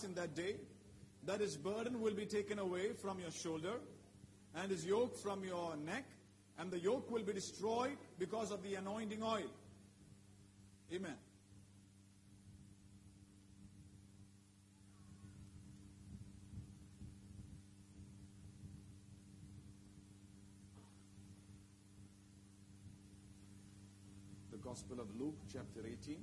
pass in that day that his burden will be taken away from your shoulder and his yoke from your neck, and the yoke will be destroyed because of the anointing oil. Amen. The Gospel of Luke, chapter 18.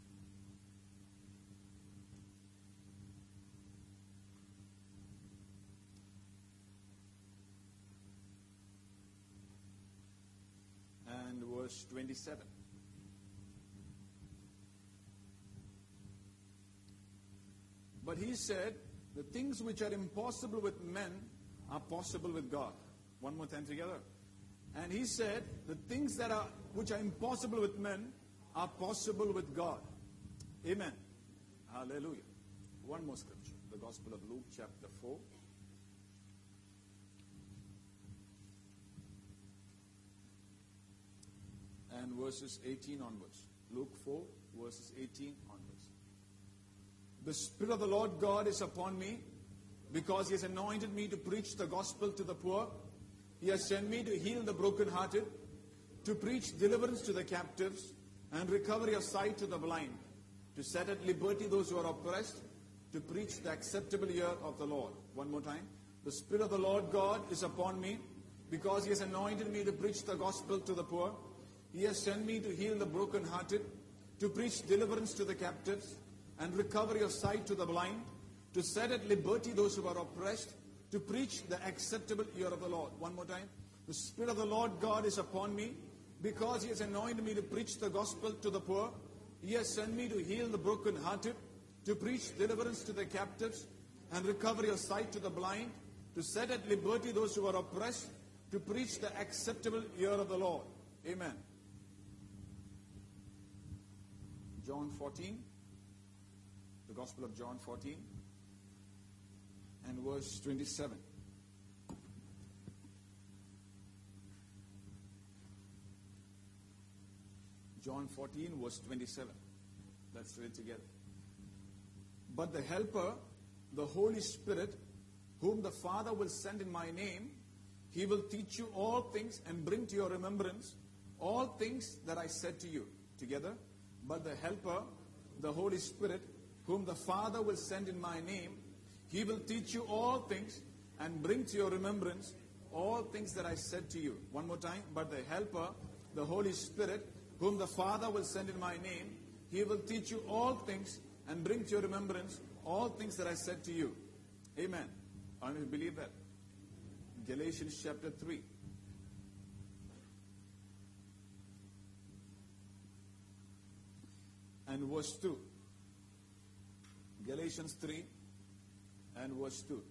And verse 27. But he said, the things which are impossible with men are possible with God. One more time together. And he said, the things which are impossible with men are possible with God. Amen. Hallelujah. One more scripture. The Gospel of Luke, chapter 4. And verses 18 onwards. Luke 4, verses 18 onwards. The Spirit of the Lord God is upon me, because He has anointed me to preach the gospel to the poor. He has sent me to heal the brokenhearted, to preach deliverance to the captives, and recovery of sight to the blind, to set at liberty those who are oppressed, to preach the acceptable year of the Lord. One more time. The Spirit of the Lord God is upon me, because He has anointed me to preach the gospel to the poor. He has sent me to heal the brokenhearted, to preach deliverance to the captives, and recovery of sight to the blind, to set at liberty those who are oppressed, to preach the acceptable year of the Lord. One more time. The Spirit of the Lord God is upon me, because He has anointed me to preach the gospel to the poor. He has sent me to heal the brokenhearted, to preach deliverance to the captives, and recovery of sight to the blind, to set at liberty those who are oppressed, to preach the acceptable year of the Lord. Amen. John 14, the Gospel of John 14, and verse 27. John 14, verse 27. Let's read together. But the Helper, the Holy Spirit, whom the Father will send in my name, He will teach you all things and bring to your remembrance all things that I said to you. Together. But the Helper, the Holy Spirit, whom the Father will send in my name, He will teach you all things and bring to your remembrance all things that I said to you. One more time. But the Helper, the Holy Spirit, whom the Father will send in my name, He will teach you all things and bring to your remembrance all things that I said to you. Amen. I mean, believe that. Galatians chapter 3. And verse 2. Galatians 3 and verse 2.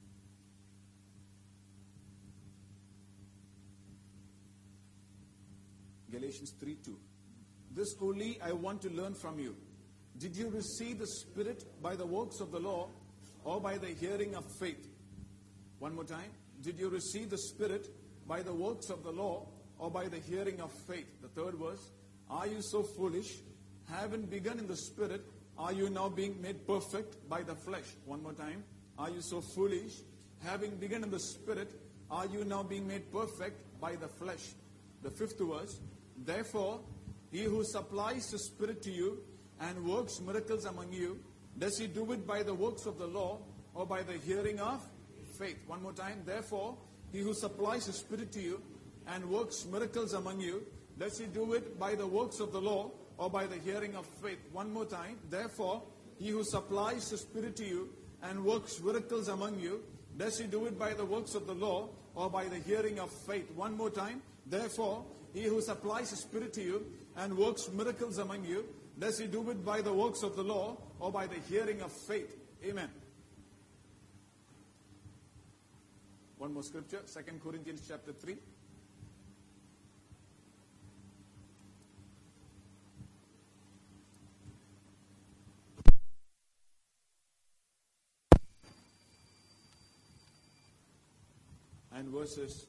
Galatians 3:2. This only I want to learn from you. Did you receive the Spirit by the works of the law or by the hearing of faith? One more time. Did you receive the Spirit by the works of the law or by the hearing of faith? The third verse. Are you so foolish? Having begun in the Spirit, are you now being made perfect by the flesh? One more time. Are you so foolish? Having begun in the Spirit, are you now being made perfect by the flesh? The fifth verse. Therefore, He who supplies the Spirit to you and works miracles among you, does He do it by the works of the law or by the hearing of faith? One more time. Therefore, He who supplies the Spirit to you and works miracles among you, does He do it by the works of the law or by the hearing of faith? One more time. Therefore, He who supplies the Spirit to you and works miracles among you, does He do it by the works of the law or by the hearing of faith? One more time. Therefore, He who supplies the Spirit to you and works miracles among you, does He do it by the works of the law or by the hearing of faith? Amen. One more scripture, 2 Corinthians chapter 3. And verses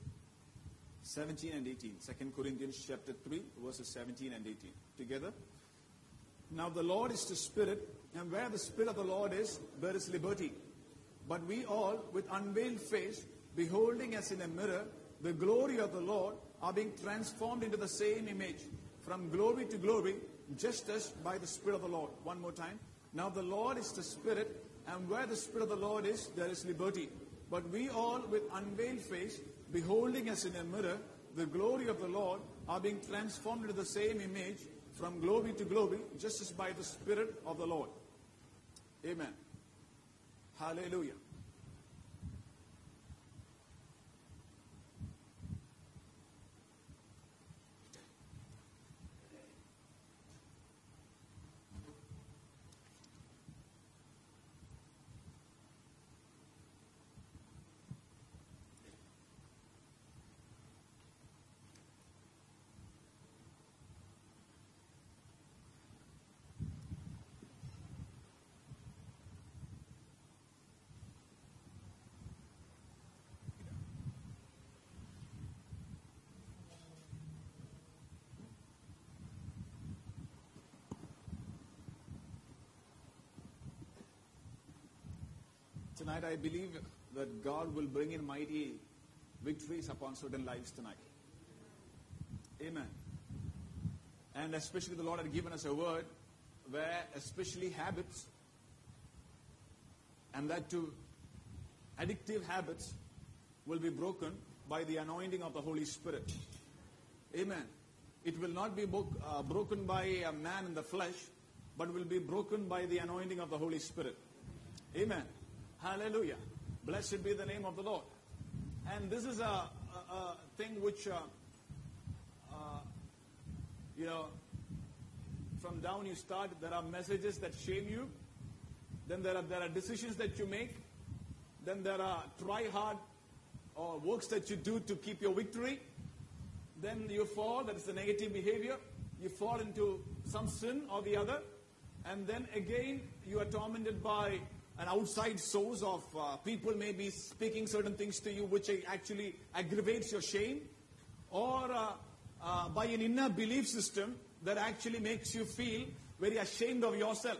17 and 18. 2 Corinthians chapter 3, verses 17 and 18. Together. Now the Lord is the Spirit, and where the Spirit of the Lord is, there is liberty. But we all, with unveiled face, beholding as in a mirror the glory of the Lord, are being transformed into the same image, from glory to glory, just as by the Spirit of the Lord. One more time. Now the Lord is the Spirit, and where the Spirit of the Lord is, there is liberty. But we all, with unveiled face, beholding as in a mirror the glory of the Lord, are being transformed into the same image, from glory to glory, just as by the Spirit of the Lord. Amen. Hallelujah. Tonight I believe that God will bring in mighty victories upon certain lives tonight. Amen. And especially the Lord had given us a word where especially habits, and that too addictive habits, will be broken by the anointing of the Holy Spirit. Amen. It will not be broken by a man in the flesh, but will be broken by the anointing of the Holy Spirit. Amen. Hallelujah. Blessed be the name of the Lord. And this is a thing which, from down you start, there are messages that shame you. Then there are decisions that you make. Then there are try hard or works that you do to keep your victory. Then you fall, that is the negative behavior. You fall into some sin or the other. And then again, you are tormented by an outside source of people may be speaking certain things to you which actually aggravates your shame, or by an inner belief system that actually makes you feel very ashamed of yourself.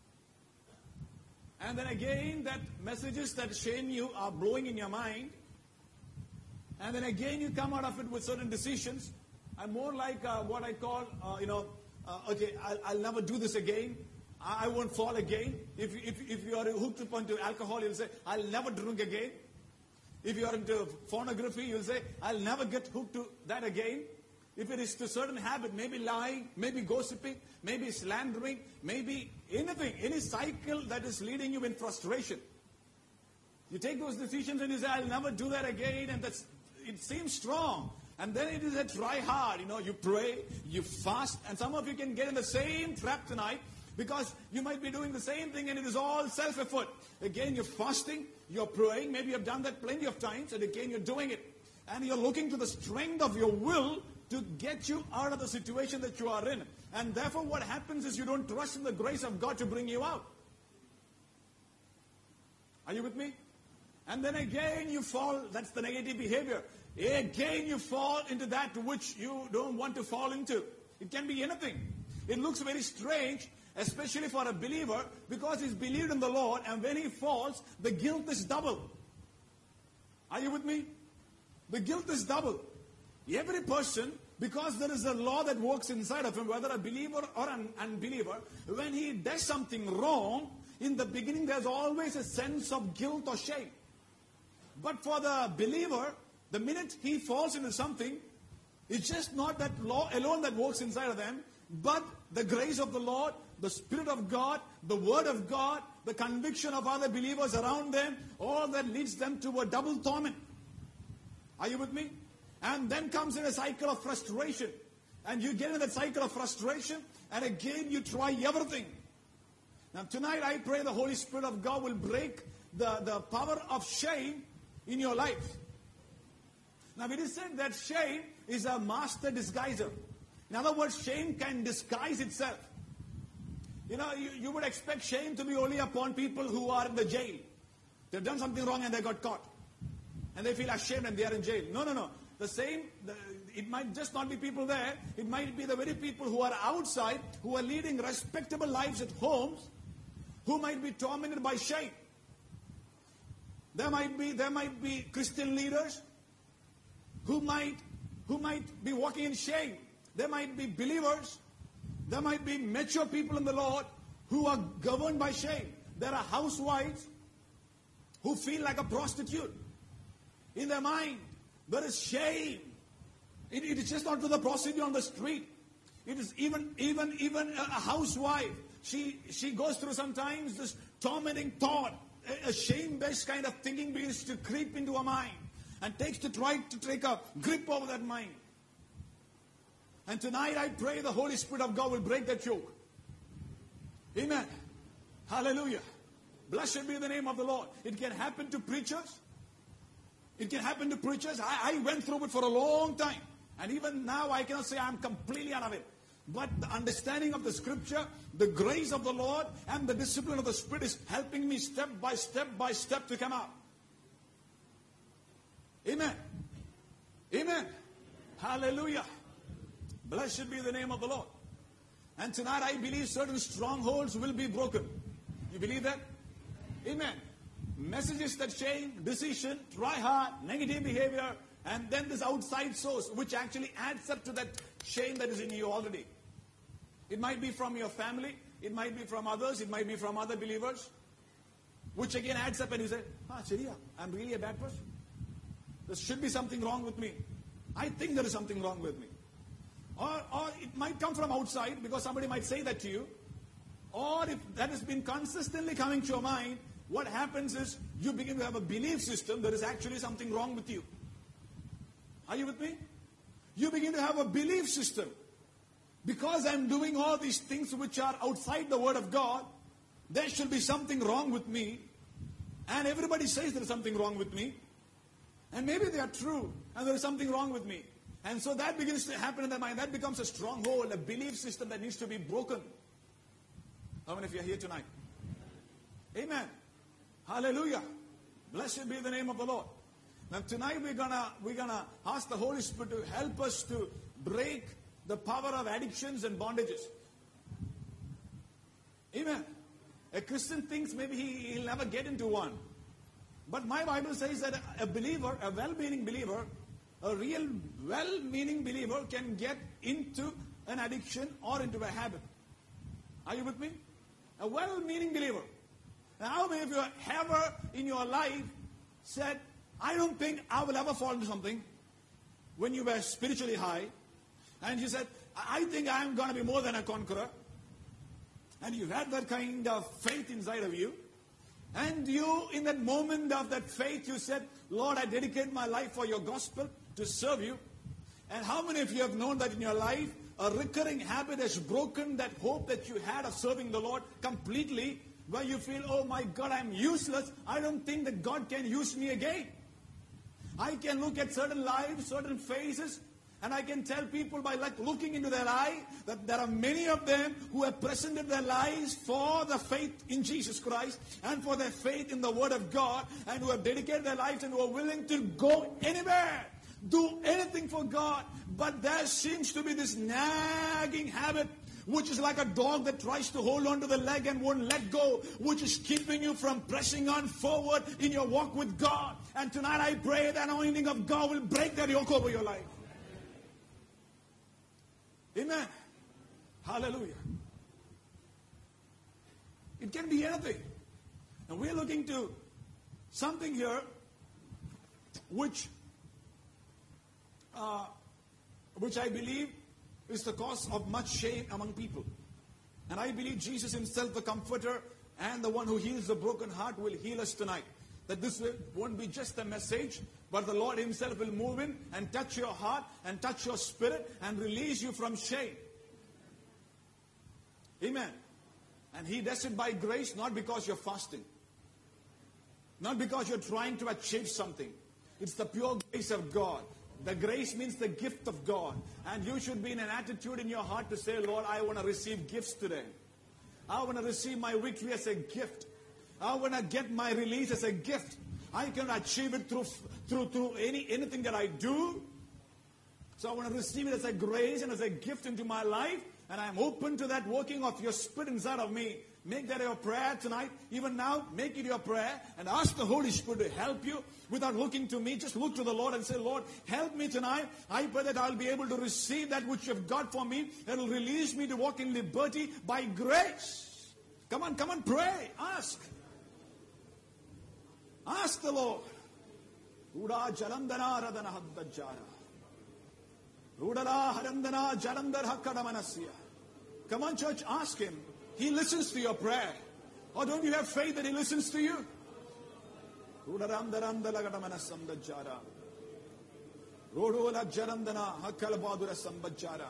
And then again, that messages that shame you are blowing in your mind, and then again you come out of it with certain decisions, and more like what I call, okay, I'll never do this again. I won't fall again. If you are hooked up onto alcohol, you'll say, I'll never drink again. If you are into pornography, you'll say, I'll never get hooked to that again. If it is to certain habit, maybe lying, maybe gossiping, maybe slandering, maybe anything, any cycle that is leading you in frustration. You take those decisions and you say, I'll never do that again, and it seems strong. And then it is a try hard. You pray, you fast, and some of you can get in the same trap tonight, because you might be doing the same thing and it is all self-effort. Again, you're fasting, you're praying, maybe you've done that plenty of times, and again you're doing it. And you're looking to the strength of your will to get you out of the situation that you are in. And therefore what happens is you don't trust in the grace of God to bring you out. Are you with me? And then again you fall, that's the negative behavior. Again you fall into that which you don't want to fall into. It can be anything. It looks very strange, especially for a believer, because he's believed in the Lord, and when he falls, the guilt is double. Are you with me? The guilt is double. Every person, because there is a law that works inside of him, whether a believer or an unbeliever, when he does something wrong, in the beginning there's always a sense of guilt or shame. But for the believer, the minute he falls into something, it's just not that law alone that works inside of them, but the grace of the Lord, the Spirit of God, the Word of God, the conviction of other believers around them, all that leads them to a double torment. Are you with me? And then comes in a cycle of frustration. And you get in that cycle of frustration, and again you try everything. Now tonight I pray the Holy Spirit of God will break the power of shame in your life. Now it is said that shame is a master disguiser. In other words, shame can disguise itself. You would expect shame to be only upon people who are in the jail. They've done something wrong and they got caught. And they feel ashamed and they are in jail. No. it might just not be people there. It might be the very people who are outside, who are leading respectable lives at homes, who might be tormented by shame. There might be Christian leaders who might be walking in shame. There might be believers. There might be mature people in the Lord who are governed by shame. There are housewives who feel like a prostitute. In their mind, there is shame. It is just not to the prostitute on the street. It is even a housewife. She goes through sometimes this tormenting thought. A shame-based kind of thinking begins to creep into her mind and try to take a grip over that mind. And tonight I pray the Holy Spirit of God will break that yoke. Amen. Hallelujah. Blessed be the name of the Lord. It can happen to preachers. It can happen to preachers. I went through it for a long time. And even now I cannot say I'm completely out of it. But the understanding of the scripture, the grace of the Lord, and the discipline of the Spirit is helping me step by step to come out. Amen. Amen. Hallelujah. Blessed be the name of the Lord. And tonight I believe certain strongholds will be broken. You believe that? Amen. Messages that shame, decision, try hard, negative behavior, and then this outside source which actually adds up to that shame that is in you already. It might be from your family, it might be from others, it might be from other believers, which again adds up and you say, Chiriya, I'm really a bad person. There should be something wrong with me. I think there is something wrong with me. Or it might come from outside because somebody might say that to you. Or if that has been consistently coming to your mind, what happens is you begin to have a belief system there is actually something wrong with you. Are you with me? You begin to have a belief system. Because I'm doing all these things which are outside the Word of God, there should be something wrong with me. And everybody says there is something wrong with me. And maybe they are true, and there is something wrong with me. And so that begins to happen in their mind. That becomes a stronghold, a belief system that needs to be broken. How many of you are here tonight? Amen. Hallelujah. Blessed be the name of the Lord. Now tonight we're gonna ask the Holy Spirit to help us to break the power of addictions and bondages. Amen. A Christian thinks maybe he'll never get into one. But my Bible says that a believer, a well-meaning believer, a real well-meaning believer can get into an addiction or into a habit. Are you with me? A well-meaning believer. Now, how many of you ever in your life said, I don't think I will ever fall into something when you were spiritually high, and you said, I think I'm going to be more than a conqueror, and you had that kind of faith inside of you, and you, in that moment of that faith, you said, Lord, I dedicate my life for your gospel to serve you. And how many of you have known that in your life, a recurring habit has broken that hope that you had of serving the Lord completely, where you feel, oh my God, I'm useless. I don't think that God can use me again. I can look at certain lives, certain faces, and I can tell people by looking into their eye that there are many of them who have presented their lives for the faith in Jesus Christ and for their faith in the Word of God, and who have dedicated their lives and who are willing to go anywhere, do anything for God. But there seems to be this nagging habit, which is like a dog that tries to hold on to the leg and won't let go, which is keeping you from pressing on forward in your walk with God. And tonight I pray the anointing of God will break that yoke over your life. Amen. Hallelujah. It can be anything. And we're looking to something here which I believe is the cause of much shame among people. And I believe Jesus himself, the comforter and the one who heals the broken heart, will heal us tonight. That this won't be just a message, but the Lord himself will move in and touch your heart and touch your spirit and release you from shame. Amen. And he does it by grace, not because you're fasting. Not because you're trying to achieve something. It's the pure grace of God. The grace means the gift of God. And you should be in an attitude in your heart to say, Lord, I want to receive gifts today. I want to receive my victory as a gift. I want to get my release as a gift. I can achieve it through anything that I do. So I want to receive it as a grace and as a gift into my life. And I'm open to that working of your Spirit inside of me. Make that your prayer tonight. Even now, make it your prayer. And ask the Holy Spirit to help you without looking to me. Just look to the Lord and say, Lord, help me tonight. I pray that I'll be able to receive that which you have got for me. That will release me to walk in liberty by grace. Come on, pray. Ask. Ask the Lord. Uda jalandana radana haddajara. Udara harandana jalandar hakkadamanasya. Come on, church, ask Him. He listens to your prayer. Or don't you have faith that He listens to you? Udaramdaramdalagadamanasamdajara. Rodola jarandana hakkalabadura sambajara.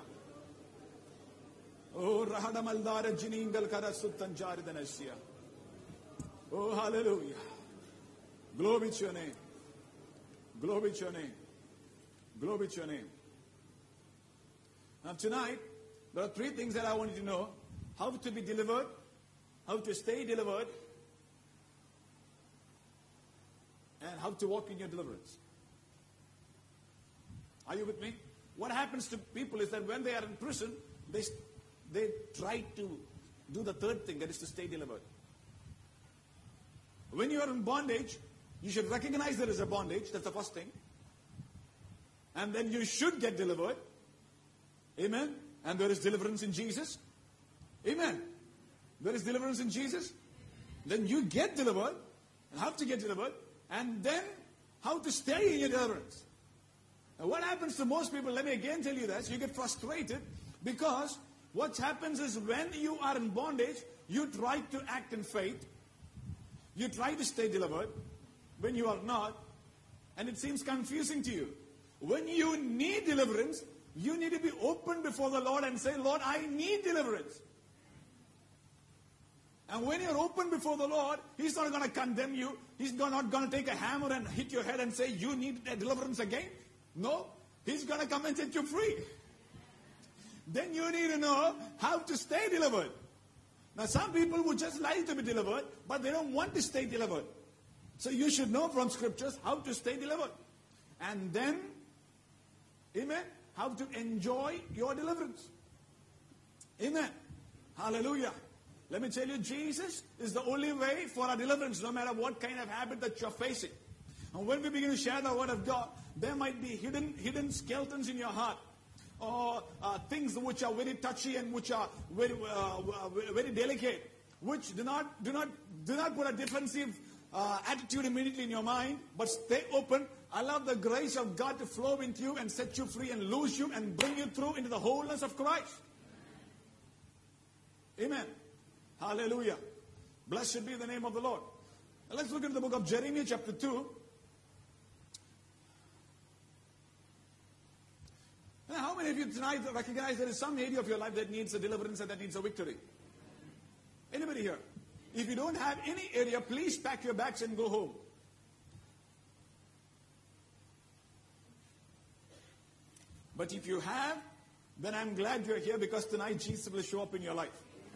Oh, rahadamaldara jiningal karasuttanjaridanasya. Oh, hallelujah. Glory to your name. Glory to your name. Glory to your name. Now tonight, there are 3 things that I want you to know. How to be delivered, how to stay delivered, and how to walk in your deliverance. Are you with me? What happens to people is that when they are in prison, they try to do the 3rd thing, that is to stay delivered. When you are in bondage, you should recognize there is a bondage. That's the first thing. And then you should get delivered. Amen. And there is deliverance in Jesus. Amen. There is deliverance in Jesus. Then you get delivered. You have to get delivered. And then how to stay in your deliverance. Now what happens to most people, let me again tell you this. You get frustrated because what happens is when you are in bondage, you try to act in faith. You try to stay delivered when you are not. And it seems confusing to you. When you need deliverance, you need to be open before the Lord and say, Lord, I need deliverance. And when you're open before the Lord, He's not going to condemn you. He's not going to take a hammer and hit your head and say, you need a deliverance again. No, He's going to come and set you free. Then you need to know how to stay delivered. Now some people would just like to be delivered, but they don't want to stay delivered. So you should know from scriptures how to stay delivered. And then, amen, how to enjoy your deliverance. Amen. Hallelujah. Let me tell you, Jesus is the only way for our deliverance, no matter what kind of habit that you're facing. And when we begin to share the word of God, there might be hidden skeletons in your heart, or things which are very touchy and which are very delicate, which do not put a defensive attitude immediately in your mind, but stay open. Allow the grace of God to flow into you and set you free and loose you and bring you through into the wholeness of Christ. Amen. Hallelujah. Blessed be the name of the Lord. Now let's look into the book of Jeremiah chapter 2. Now, how many of you tonight recognize there is some area of your life that needs a deliverance and that needs a victory? Anybody here? If you don't have any area, please pack your bags and go home. But if you have, then I'm glad you're here, because tonight Jesus will show up in your life.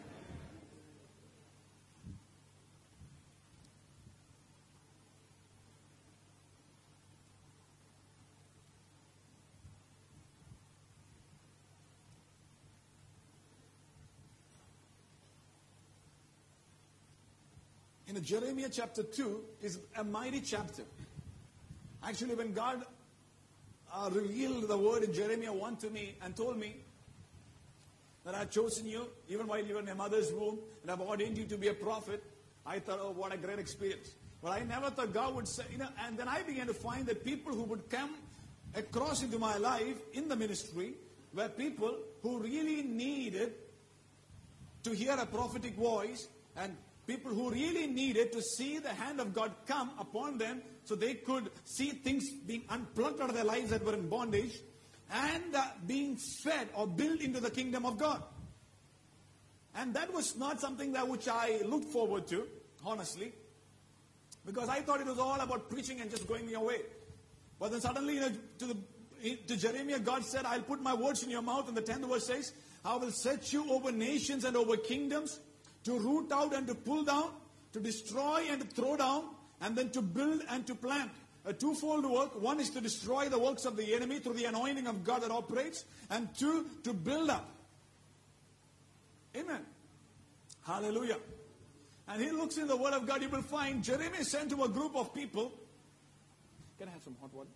In Jeremiah chapter 2 is a mighty chapter. Actually, when God revealed the word in Jeremiah 1 to me and told me that I had chosen you even while you were in your mother's womb and I've ordained you to be a prophet, I thought, oh, what a great experience. But I never thought God would say, and then I began to find that people who would come across into my life in the ministry were people who really needed to hear a prophetic voice, and people who really needed to see the hand of God come upon them so they could see things being unplugged out of their lives that were in bondage and being fed or built into the kingdom of God. And that was not something that which I looked forward to, honestly, because I thought it was all about preaching and just going your way. But then suddenly, to Jeremiah, God said, I'll put my words in your mouth. And the 10th verse says, I will set you over nations and over kingdoms, to root out and to pull down, to destroy and to throw down, and then to build and to plant. a twofold work. One is to destroy the works of the enemy through the anointing of God that operates. And two, to build up. Amen. Hallelujah. And he looks in the Word of God, you will find Jeremiah is sent to a group of people. Can I have some hot water?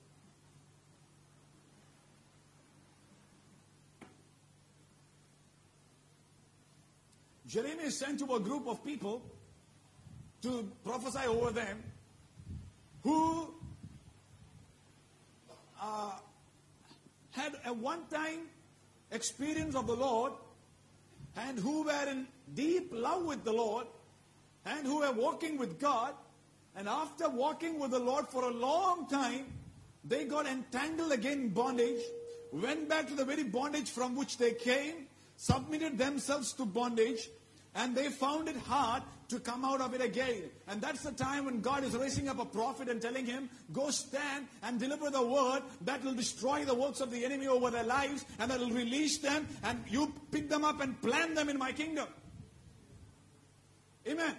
Jeremiah is sent to a group of people to prophesy over them who had a one-time experience of the Lord and who were in deep love with the Lord and who were walking with God. And after walking with the Lord for a long time, they got entangled again in bondage, went back to the very bondage from which they came, submitted themselves to bondage, and they found it hard to come out of it again. And that's the time when God is raising up a prophet and telling him, go stand and deliver the word that will destroy the works of the enemy over their lives, and that will release them, and you pick them up and plant them in my kingdom. Amen.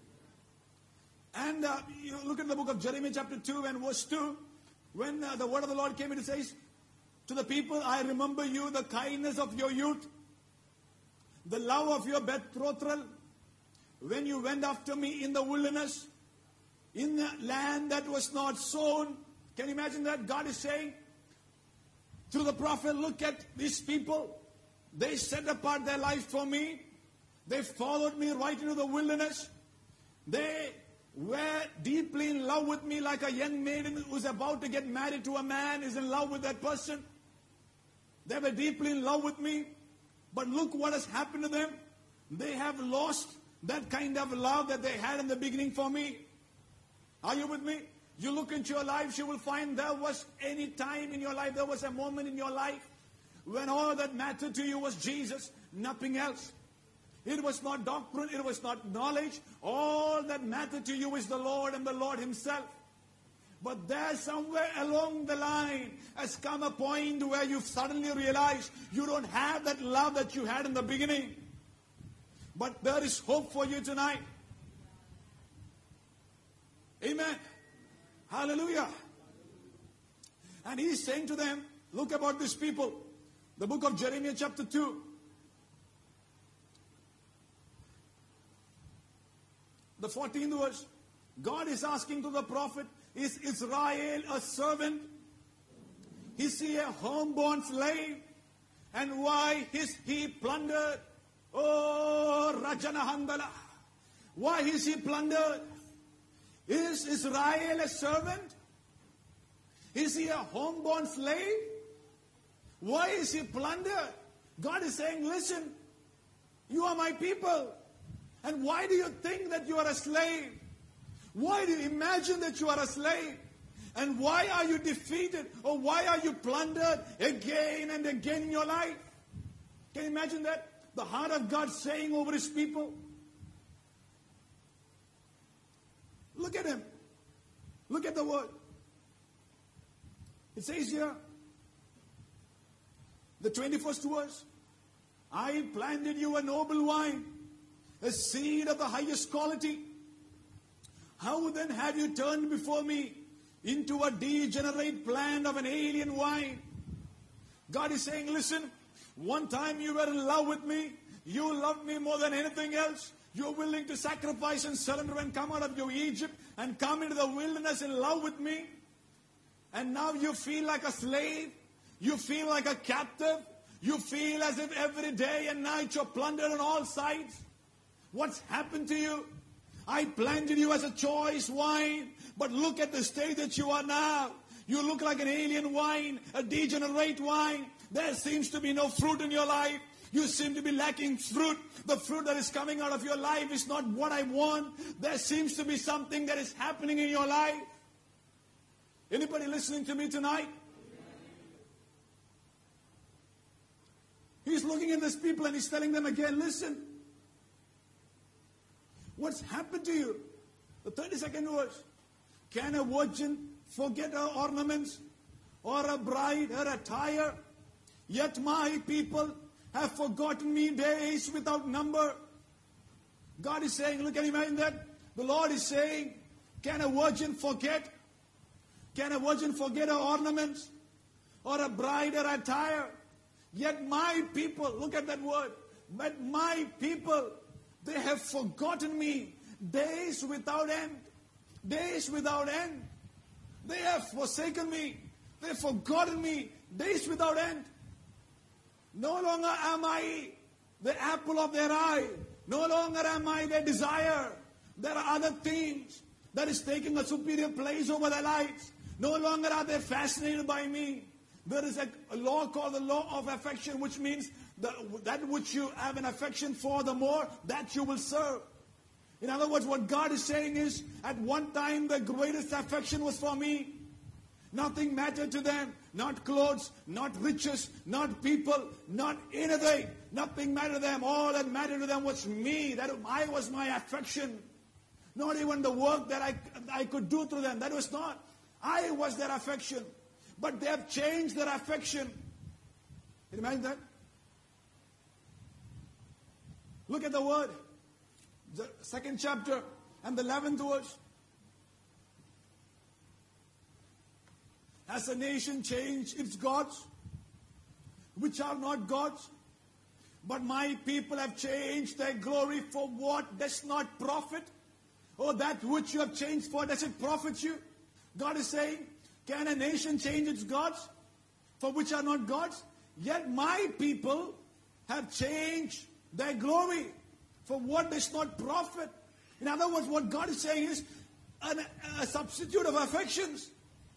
And you look at the book of Jeremiah chapter 2 and verse 2. When the word of the Lord came, it says, to the people, I remember you, the kindness of your youth, the love of your betrothal, when you went after me in the wilderness, in the land that was not sown. Can you imagine that? God is saying through the prophet, look at these people. They set apart their life for me. They followed me right into the wilderness. They were deeply in love with me, like a young maiden who's about to get married to a man is in love with that person. They were deeply in love with me. But look what has happened to them. They have lost that kind of love that they had in the beginning for me. Are you with me? You look into your lives, you will find there was any time in your life, there was a moment in your life when all that mattered to you was Jesus, nothing else. It was not doctrine, it was not knowledge. All that mattered to you is the Lord and the Lord Himself. But there somewhere along the line has come a point where you suddenly realize you don't have that love that you had in the beginning. But there is hope for you tonight. Amen. Hallelujah. And He's saying to them, look about these people. The book of Jeremiah chapter 2. The 14th verse. God is asking to the prophet, is Israel a servant? Is he a homeborn slave? And why is he plundered? Oh, Rajana Handala. Why is he plundered? Is Israel a servant? Is he a homeborn slave? Why is he plundered? God is saying, listen, you are my people. And why do you think that you are a slave? Why do you imagine that you are a slave? And why are you defeated? Or why are you plundered again and again in your life? Can you imagine that? The heart of God saying over His people. Look at Him. Look at the word. It says here, the 21st verse, I planted you a noble vine, a seed of the highest quality. How then have you turned before me into a degenerate plant of an alien vine? God is saying, listen, one time you were in love with me. You loved me more than anything else. You're willing to sacrifice and surrender and come out of your Egypt and come into the wilderness in love with me. And now you feel like a slave. You feel like a captive. You feel as if every day and night you're plundered on all sides. What's happened to you? I planted you as a choice wine, but look at the state that you are now. You look like an alien wine, a degenerate wine. There seems to be no fruit in your life. You seem to be lacking fruit. The fruit that is coming out of your life is not what I want. There seems to be something that is happening in your life. Anybody listening to me tonight? He's looking at these people and He's telling them again, listen. What's happened to you? The 32nd verse. Can a virgin forget her ornaments or a bride her attire? Yet my people have forgotten me days without number. God is saying, look, can you imagine that? The Lord is saying, can a virgin forget? Can a virgin forget her ornaments? Or a bride her attire? Yet my people, look at that word, but my people, they have forgotten me days without end. Days without end. They have forsaken me. They have forgotten me days without end. No longer am I the apple of their eye. No longer am I their desire. There are other things that is taking a superior place over their lives. No longer are they fascinated by me. There is a law called the law of affection, which means that which you have an affection for, the more that you will serve. In other words, what God is saying is, at one time the greatest affection was for me. Nothing mattered to them. Not clothes, not riches, not people, not anything. Nothing mattered to them. All that mattered to them was me. That I was my affection. Not even the work that I could do through them. That was not. I was their affection. But they have changed their affection. Can you imagine that? Look at the word. The second chapter and the 11th verse. Has a nation changed its gods, which are not gods? But my people have changed their glory for what does not profit? Or that which you have changed for, does it profit you? God is saying, can a nation change its gods for which are not gods? Yet my people have changed their glory for what does not profit. In other words, what God is saying is a substitute of affections.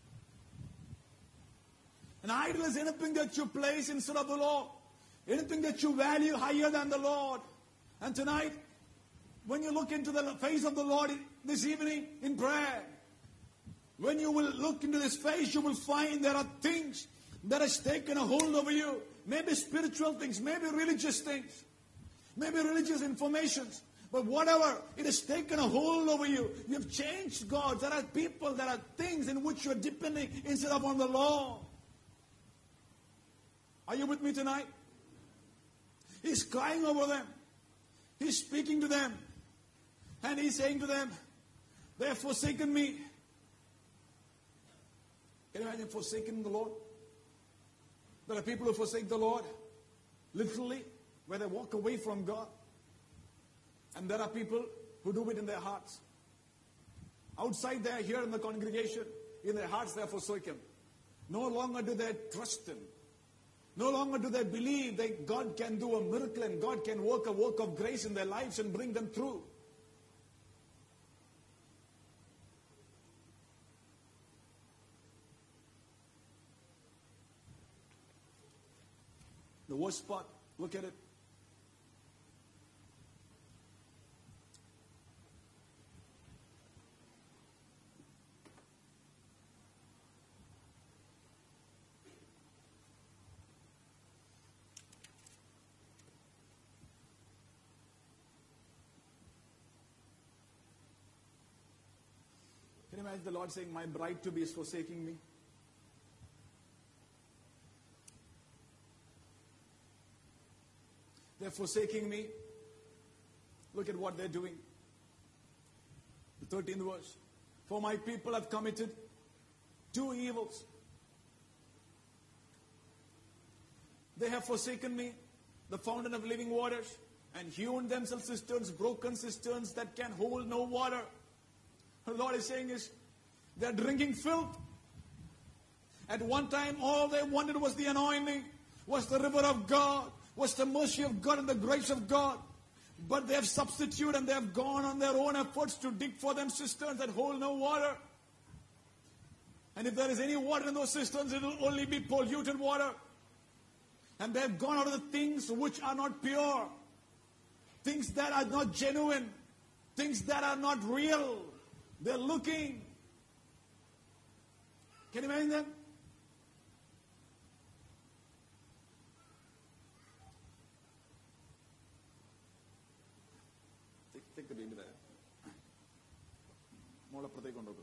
An idol is anything that you place instead of the Lord. Anything that you value higher than the Lord. And tonight, when you look into the face of the Lord this evening in prayer, when you will look into His face, you will find there are things that has taken a hold over you. Maybe spiritual things, maybe religious things, maybe religious informations. But whatever, it has taken a hold over you. You have changed God. There are people, there are things in which you are depending instead of on the Lord. Are you with me tonight? He's crying over them. He's speaking to them. And He's saying to them, they have forsaken me. Can you imagine forsaking the Lord? There are people who forsake the Lord, literally, where they walk away from God. And there are people who do it in their hearts. Outside they are here in the congregation. In their hearts they are forsaken. No longer do they trust Him. No longer do they believe that God can do a miracle and God can work a work of grace in their lives and bring them through. The worst part, look at it. Can you imagine the Lord saying, my bride to be is forsaking me? They're forsaking me. Look at what they're doing. The 13th verse. For my people have committed two evils. They have forsaken me, the fountain of living waters, and hewn themselves cisterns, broken cisterns that can hold no water. The Lord is saying is, they're drinking filth. At one time, all they wanted was the anointing, was the river of God, was the mercy of God and the grace of God. But they have substituted and they have gone on their own efforts to dig for them cisterns that hold no water. And if there is any water in those cisterns, it will only be polluted water. And they have gone out of the things which are not pure, things that are not genuine, things that are not real. They're looking. Can you imagine that? Take the baby there. മോളെ അപ്പുറത്തേക്ക് കൊണ്ടുപോകും.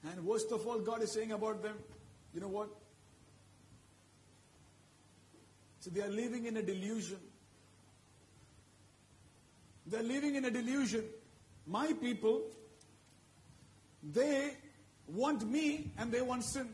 And worst of all, God is saying about them, you know what? So they are living in a delusion. They are living in a delusion. My people, they want me and they want sin.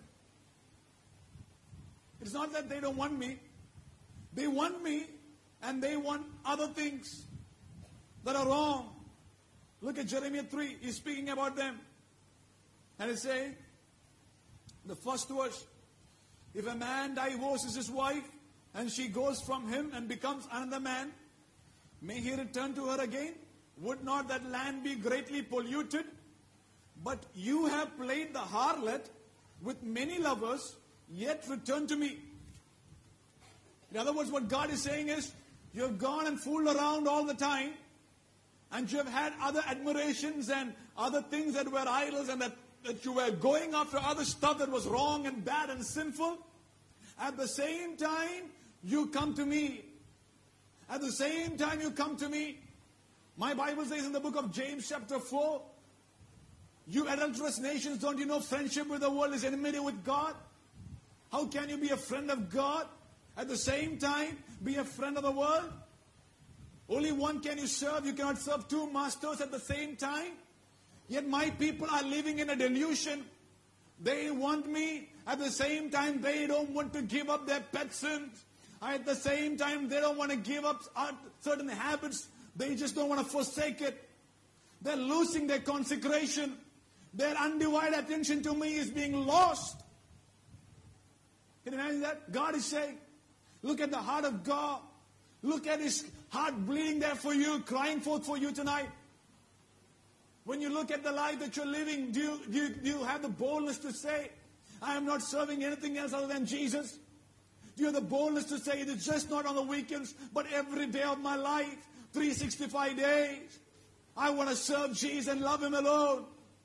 It's not that they don't want me. They want me and they want other things that are wrong. Look at Jeremiah 3. He's speaking about them. And it's saying, the first verse, if a man divorces his wife and she goes from him and becomes another man, may he return to her again? Would not that land be greatly polluted? But you have played the harlot with many lovers, yet return to me. In other words, what God is saying is, you have gone and fooled around all the time, and you have had other admirations and other things that were idols, and that you were going after other stuff that was wrong and bad and sinful. At the same time, you come to me. At the same time you come to me. My Bible says in the book of James chapter 4, you adulterous nations, don't you know friendship with the world is enmity with God? How can you be a friend of God at the same time be a friend of the world? Only one can you serve. You cannot serve two masters at the same time. Yet my people are living in a delusion. They want me. At the same time, they don't want to give up their pet sins. At the same time, they don't want to give up certain habits. They just don't want to forsake it. They're losing their consecration. Their undivided attention to me is being lost. Can you imagine that? God is saying, look at the heart of God. Look at His heart bleeding there for you, crying forth for you tonight. When you look at the life that you're living, do you have the boldness to say, I am not serving anything else other than Jesus? Do you have the boldness to say, it is just not on the weekends, but every day of my life, 365 days, I want to serve Jesus and love Him alone?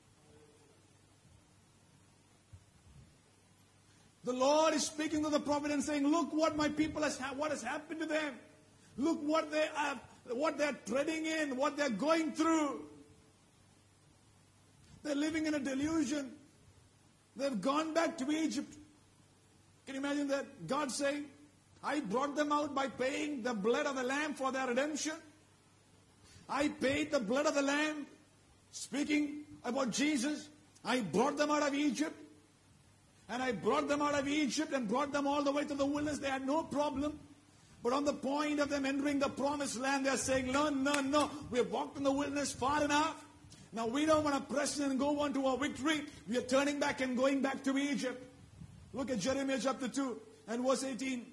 The Lord is speaking to the prophet and saying, look what my people what has happened to them. Look what they're treading in, what they're going through. They're living in a delusion. They've gone back to Egypt. Can you imagine that? God saying, I brought them out by paying the blood of the Lamb for their redemption. I paid the blood of the Lamb. Speaking about Jesus, I brought them out of Egypt. And I brought them out of Egypt and brought them all the way to the wilderness. They had no problem. But on the point of them entering the promised land, they're saying, no. We have walked in the wilderness far enough. Now we don't want to press in and go on to our victory. We are turning back and going back to Egypt. Look at Jeremiah chapter 2 and verse 18.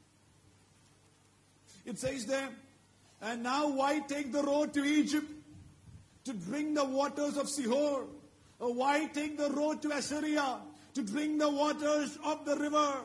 It says there, and now why take the road to Egypt to drink the waters of Sihor? Or why take the road to Assyria to drink the waters of the river?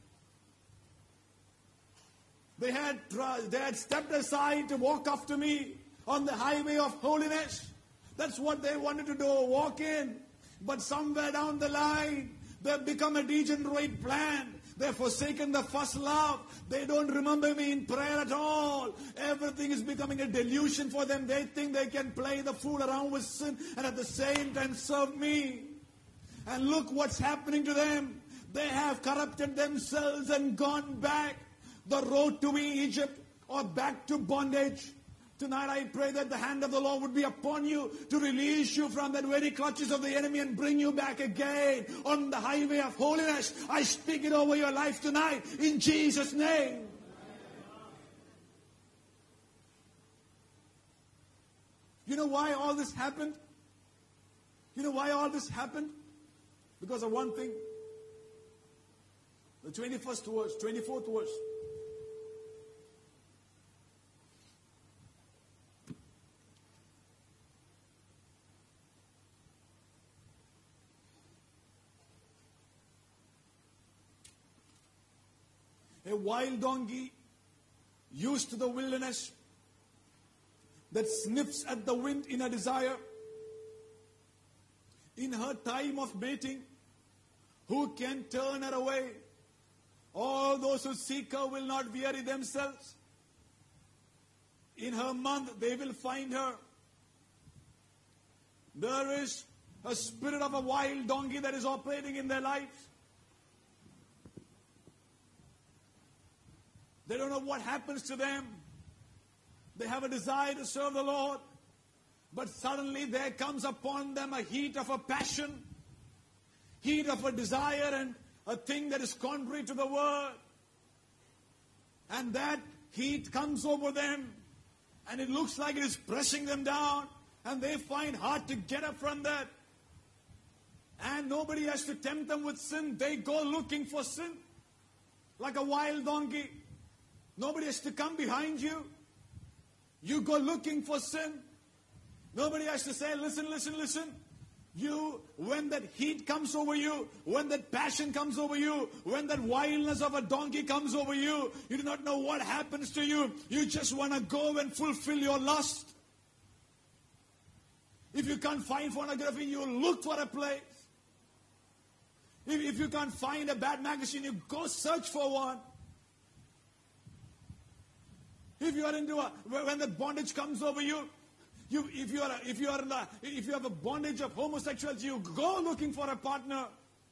They had stepped aside to walk after me on the highway of holiness. That's what they wanted to do, walk in. But somewhere down the line, they've become a degenerate plant. They've forsaken the first love. They don't remember me in prayer at all. Everything is becoming a delusion for them. They think they can play the fool around with sin and at the same time serve me. And look what's happening to them. They have corrupted themselves and gone back the road to Egypt or back to bondage. Tonight I pray that the hand of the Lord would be upon you to release you from that very clutches of the enemy and bring you back again on the highway of holiness. I speak it over your life tonight in Jesus' name. You know why all this happened? You know why all this happened? Because of one thing. The 24th verse. A wild donkey used to the wilderness that sniffs at the wind in a desire. In her time of mating, who can turn her away? All those who seek her will not weary themselves. In her month they will find her. There is a spirit of a wild donkey that is operating in their lives. They don't know what happens to them. They have a desire to serve the Lord, but suddenly there comes upon them a heat of a passion, heat of a desire, and a thing that is contrary to the word. And that heat comes over them, and it looks like it is pressing them down, and they find hard to get up from that. And nobody has to tempt them with sin. They go looking for sin like a wild donkey. Nobody has to come behind you. You go looking for sin. Nobody has to say, listen, listen, listen. You, when that heat comes over you, when that passion comes over you, when that wildness of a donkey comes over you, you do not know what happens to you. You just want to go and fulfill your lust. If you can't find pornography, you look for a place. If you can't find a bad magazine, you go search for one. If you are into when the bondage comes over you, if you have a bondage of homosexuality, you go looking for a partner.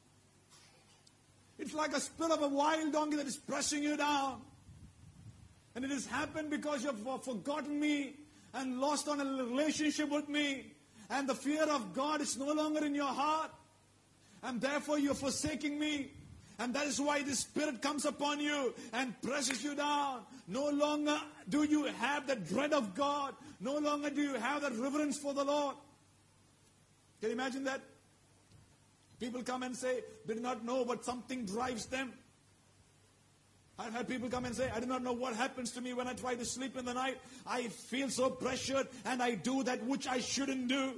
It's like a spirit of a wild donkey that is pressing you down. And it has happened because you have forgotten me and lost on a relationship with me. And the fear of God is no longer in your heart. And therefore you are forsaking me. And that is why the Spirit comes upon you and presses you down. No longer do you have the dread of God. No longer do you have that reverence for the Lord. Can you imagine that? People come and say, they do not know, but something drives them. I've had people come and say, I do not know what happens to me when I try to sleep in the night. I feel so pressured and I do that which I shouldn't do.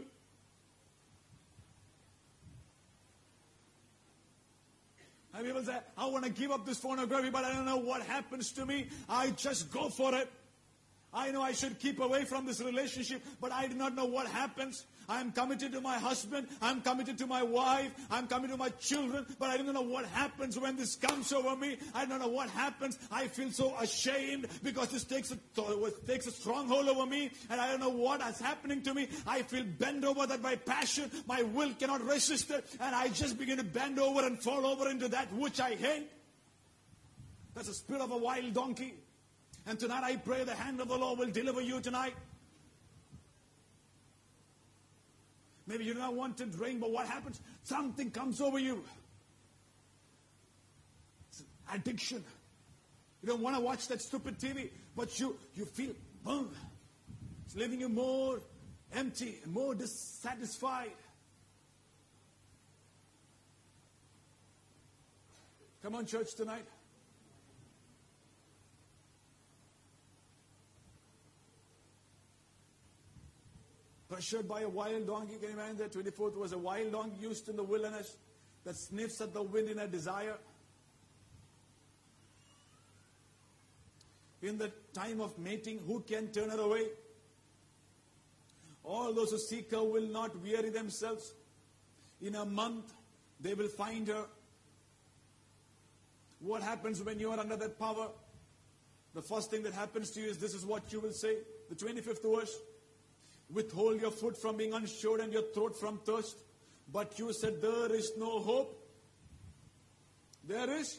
And people say, I want to give up this pornography, but I don't know what happens to me. I just go for it. I know I should keep away from this relationship, but I do not know what happens. I'm committed to my husband. I'm committed to my wife. I'm committed to my children, but I don't know what happens when this comes over me. I don't know what happens. I feel so ashamed because this takes a stronghold over me, and I don't know what is happening to me. I feel bent over that by passion. My will cannot resist it, and I just begin to bend over and fall over into that which I hate. That's the spirit of a wild donkey. And tonight I pray the hand of the Lord will deliver you tonight. Maybe you do not want to drink, but what happens? Something comes over you. It's an addiction. You don't want to watch that stupid TV, but you feel, boom. It's leaving you more empty, more dissatisfied. Come on, church, tonight. Pressured by a wild donkey. Can you imagine that? 24th was a wild donkey used in the wilderness that sniffs at the wind in a desire. In the time of mating, who can turn her away? All those who seek her will not weary themselves. In a month, they will find her. What happens when you are under that power? The first thing that happens to you is this is what you will say. The 25th verse. Withhold your foot from being unshod and your throat from thirst. But you said, there is no hope. There is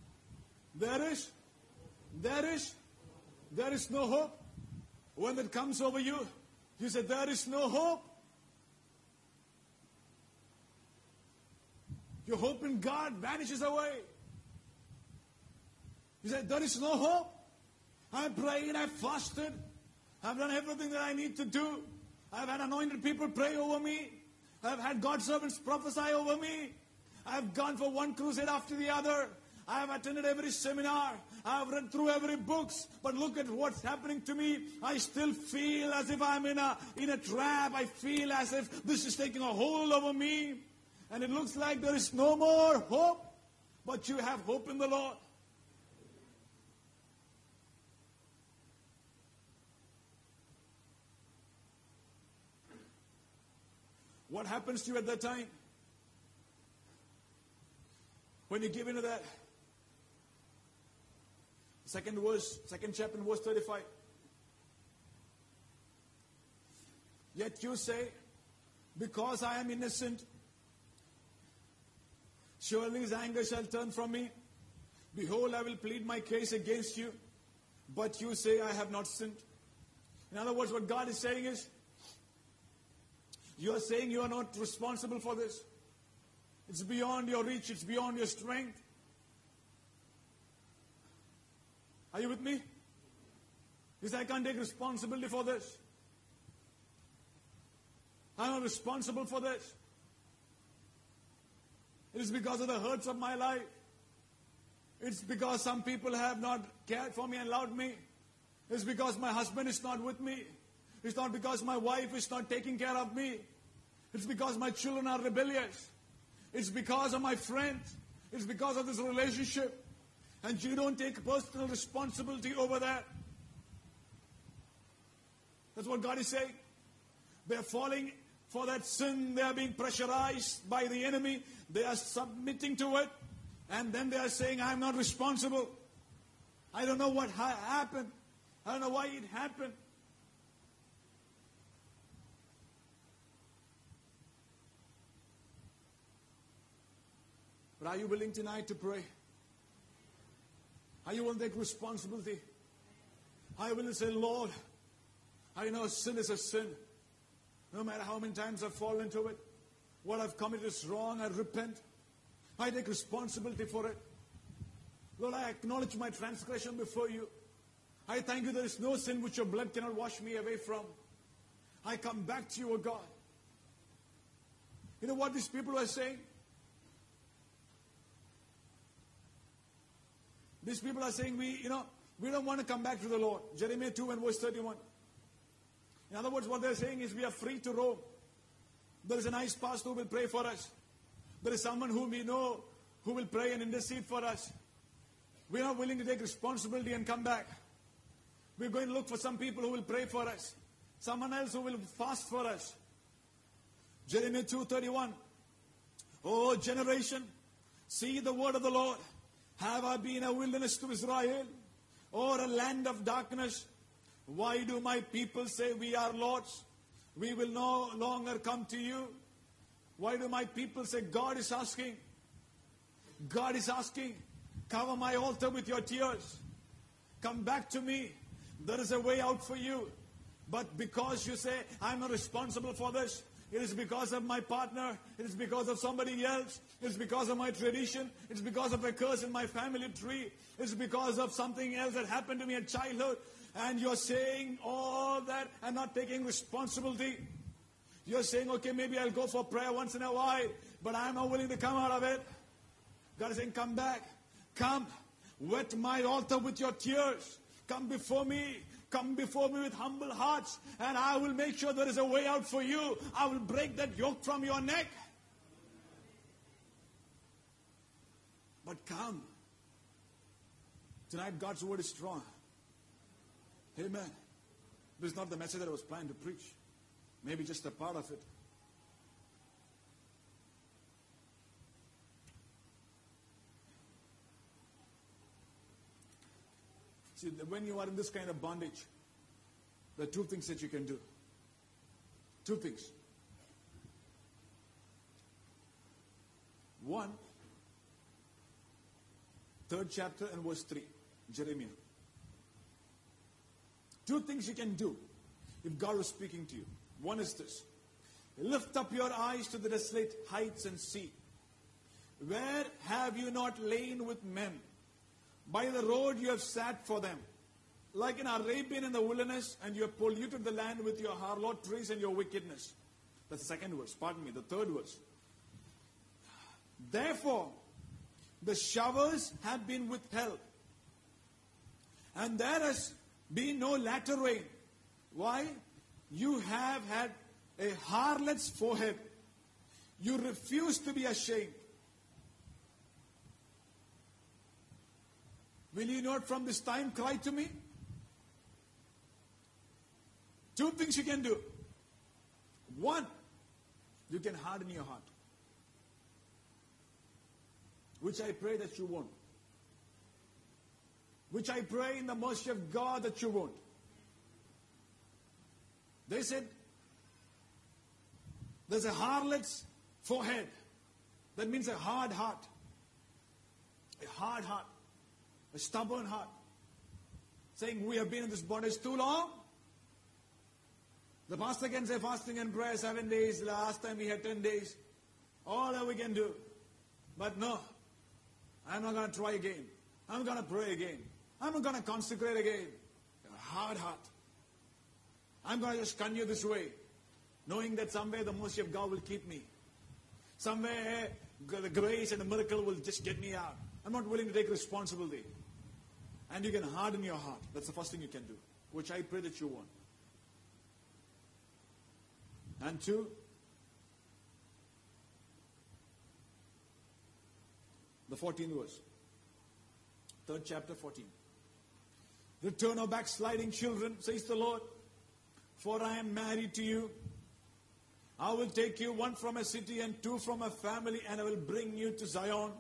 no hope. When it comes over you, you said, there is no hope. Your hope in God vanishes away. You said, there is no hope. I prayed, I fasted. I've done everything that I need to do. I've had anointed people pray over me. I've had God's servants prophesy over me. I've gone for one crusade after the other. I've attended every seminar. I've read through every books. But look at what's happening to me. I still feel as if I'm in a trap. I feel as if this is taking a hold over me. And it looks like there is no more hope. But you have hope in the Lord. What happens to you at that time? When you give into that? Second chapter, verse 35. Yet you say, because I am innocent, surely his anger shall turn from me. Behold, I will plead my case against you, but you say I have not sinned. In other words, what God is saying is, you are saying you are not responsible for this. It's beyond your reach. It's beyond your strength. Are you with me? He said, I can't take responsibility for this. I'm not responsible for this. It is because of the hurts of my life. It's because some people have not cared for me and loved me. It's because my husband is not with me. It's not because my wife is not taking care of me. It's because my children are rebellious. It's because of my friends. It's because of this relationship. And you don't take personal responsibility over that. That's what God is saying. They're falling for that sin. They are being pressurized by the enemy. They are submitting to it. And then they are saying, I'm not responsible. I don't know what happened. I don't know why it happened. But are you willing tonight to pray? Are you willing to take responsibility? Are you willing to say, Lord, I know sin is a sin. No matter how many times I've fallen into it, what I've committed is wrong, I repent. I take responsibility for it. Lord, I acknowledge my transgression before you. I thank you there is no sin which your blood cannot wash me away from. I come back to you, O God. You know what these people are saying? These people are saying, we don't want to come back to the Lord. Jeremiah 2 and verse 31. In other words, what they're saying is we are free to roam. There is a nice pastor who will pray for us. There is someone whom we know who will pray and intercede for us. We are not willing to take responsibility and come back. We're going to look for some people who will pray for us. Someone else who will fast for us. Jeremiah 2:31. O generation, see the word of the Lord. Have I been a wilderness to Israel, or a land of darkness? Why do my people say we are lords? We will no longer come to you. Why do my people say, God is asking, cover my altar with your tears. Come back to me. There is a way out for you. But because you say, I'm not responsible for this, it is because of my partner, it is because of somebody else, it is because of my tradition, it is because of a curse in my family tree, it is because of something else that happened to me in childhood, and you're saying all that and not taking responsibility. You're saying, okay, maybe I'll go for prayer once in a while, but I'm not willing to come out of it. God is saying, come back. Come, wet my altar with your tears. Come before me. Come before me with humble hearts, and I will make sure there is a way out for you. I will break that yoke from your neck. But come. Tonight God's word is strong. Amen. This is not the message that I was planning to preach. Maybe just a part of it. See, when you are in this kind of bondage, there are two things that you can do. Two things. One, 3rd chapter and verse 3, Jeremiah. Two things you can do if God was speaking to you. One is this. Lift up your eyes to the desolate heights and see. Where have you not lain with men? By the road you have sat for them. Like an Arabian in the wilderness, and you have polluted the land with your harlotries and your wickedness. That's the second verse. Pardon me, the third verse. Therefore, the showers have been withheld, and there has been no latter rain. Why? You have had a harlot's forehead. You refuse to be ashamed. Will you not from this time cry to me? Two things you can do. One, you can harden your heart. Which I pray that you won't. Which I pray in the mercy of God that you won't. They said, There's a harlot's forehead. That means a hard heart. A hard heart. A stubborn heart. Saying, we have been in this bondage too long. The pastor can say fasting and prayer 7 days. Last time we had 10 days. All that we can do. But no. I'm not going to try again. I'm going to pray again. I'm going to consecrate again. A hard heart. I'm going to just continue this way. Knowing that somewhere the mercy of God will keep me. Somewhere the grace and the miracle will just get me out. I'm not willing to take responsibility. And you can harden your heart. That's the first thing you can do. Which I pray that you want. And 2, the 14th verse. 3rd chapter, 14. Return, O backsliding children, says the Lord, for I am married to you. I will take you, 1 from a city and 2 from a family, and I will bring you to Zion.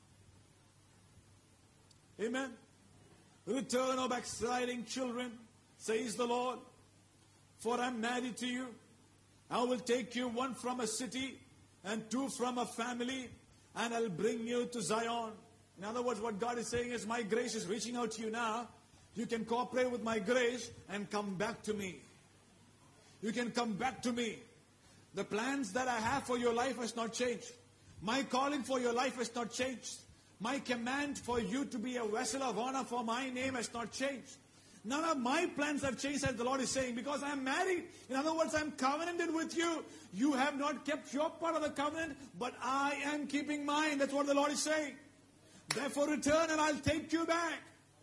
Amen. Return, O backsliding children, says the Lord, for I am married to you. I will take you, 1 from a city and 2 from a family, and I'll bring you to Zion. In other words, what God is saying is, my grace is reaching out to you now. You can cooperate with my grace and come back to me. You can come back to me. The plans that I have for your life has not changed. My calling for your life has not changed. My command for you to be a vessel of honor for my name has not changed. None of my plans have changed, as the Lord is saying, because I am married. In other words, I am covenanted with you. You have not kept your part of the covenant, but I am keeping mine. That's what the Lord is saying. Therefore return and I'll take you back.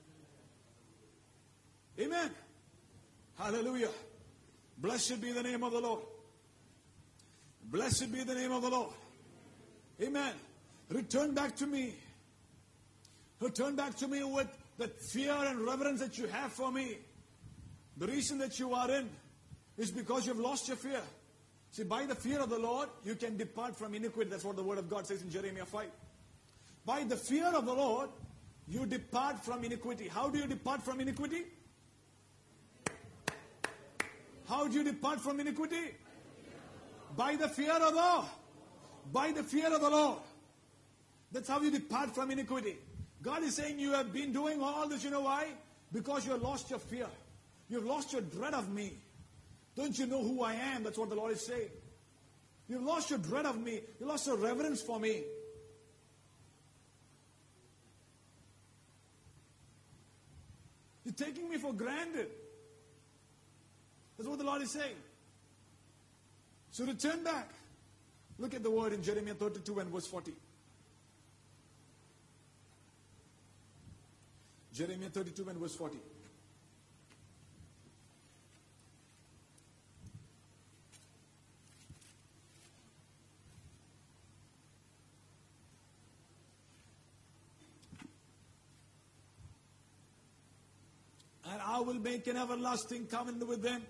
Amen. Hallelujah. Blessed be the name of the Lord. Blessed be the name of the Lord. Amen. Return back to me. Return back to me with that fear and reverence that you have for me. The reason that you are in is because you've lost your fear. See, by the fear of the Lord, you can depart from iniquity. That's what the Word of God says in Jeremiah 5. By the fear of the Lord, you depart from iniquity. How do you depart from iniquity? How do you depart from iniquity? By the fear of the Lord. By the fear of the Lord. That's how you depart from iniquity. God is saying you have been doing all this, you know why? Because you have lost your fear. You've lost your dread of me. Don't you know who I am? That's what the Lord is saying. You've lost your dread of me. You lost your reverence for me. You're taking me for granted. That's what the Lord is saying. So return back. Look at the word in Jeremiah 32 and verse 40. Jeremiah 32 and verse 40. And I will make an everlasting covenant with them.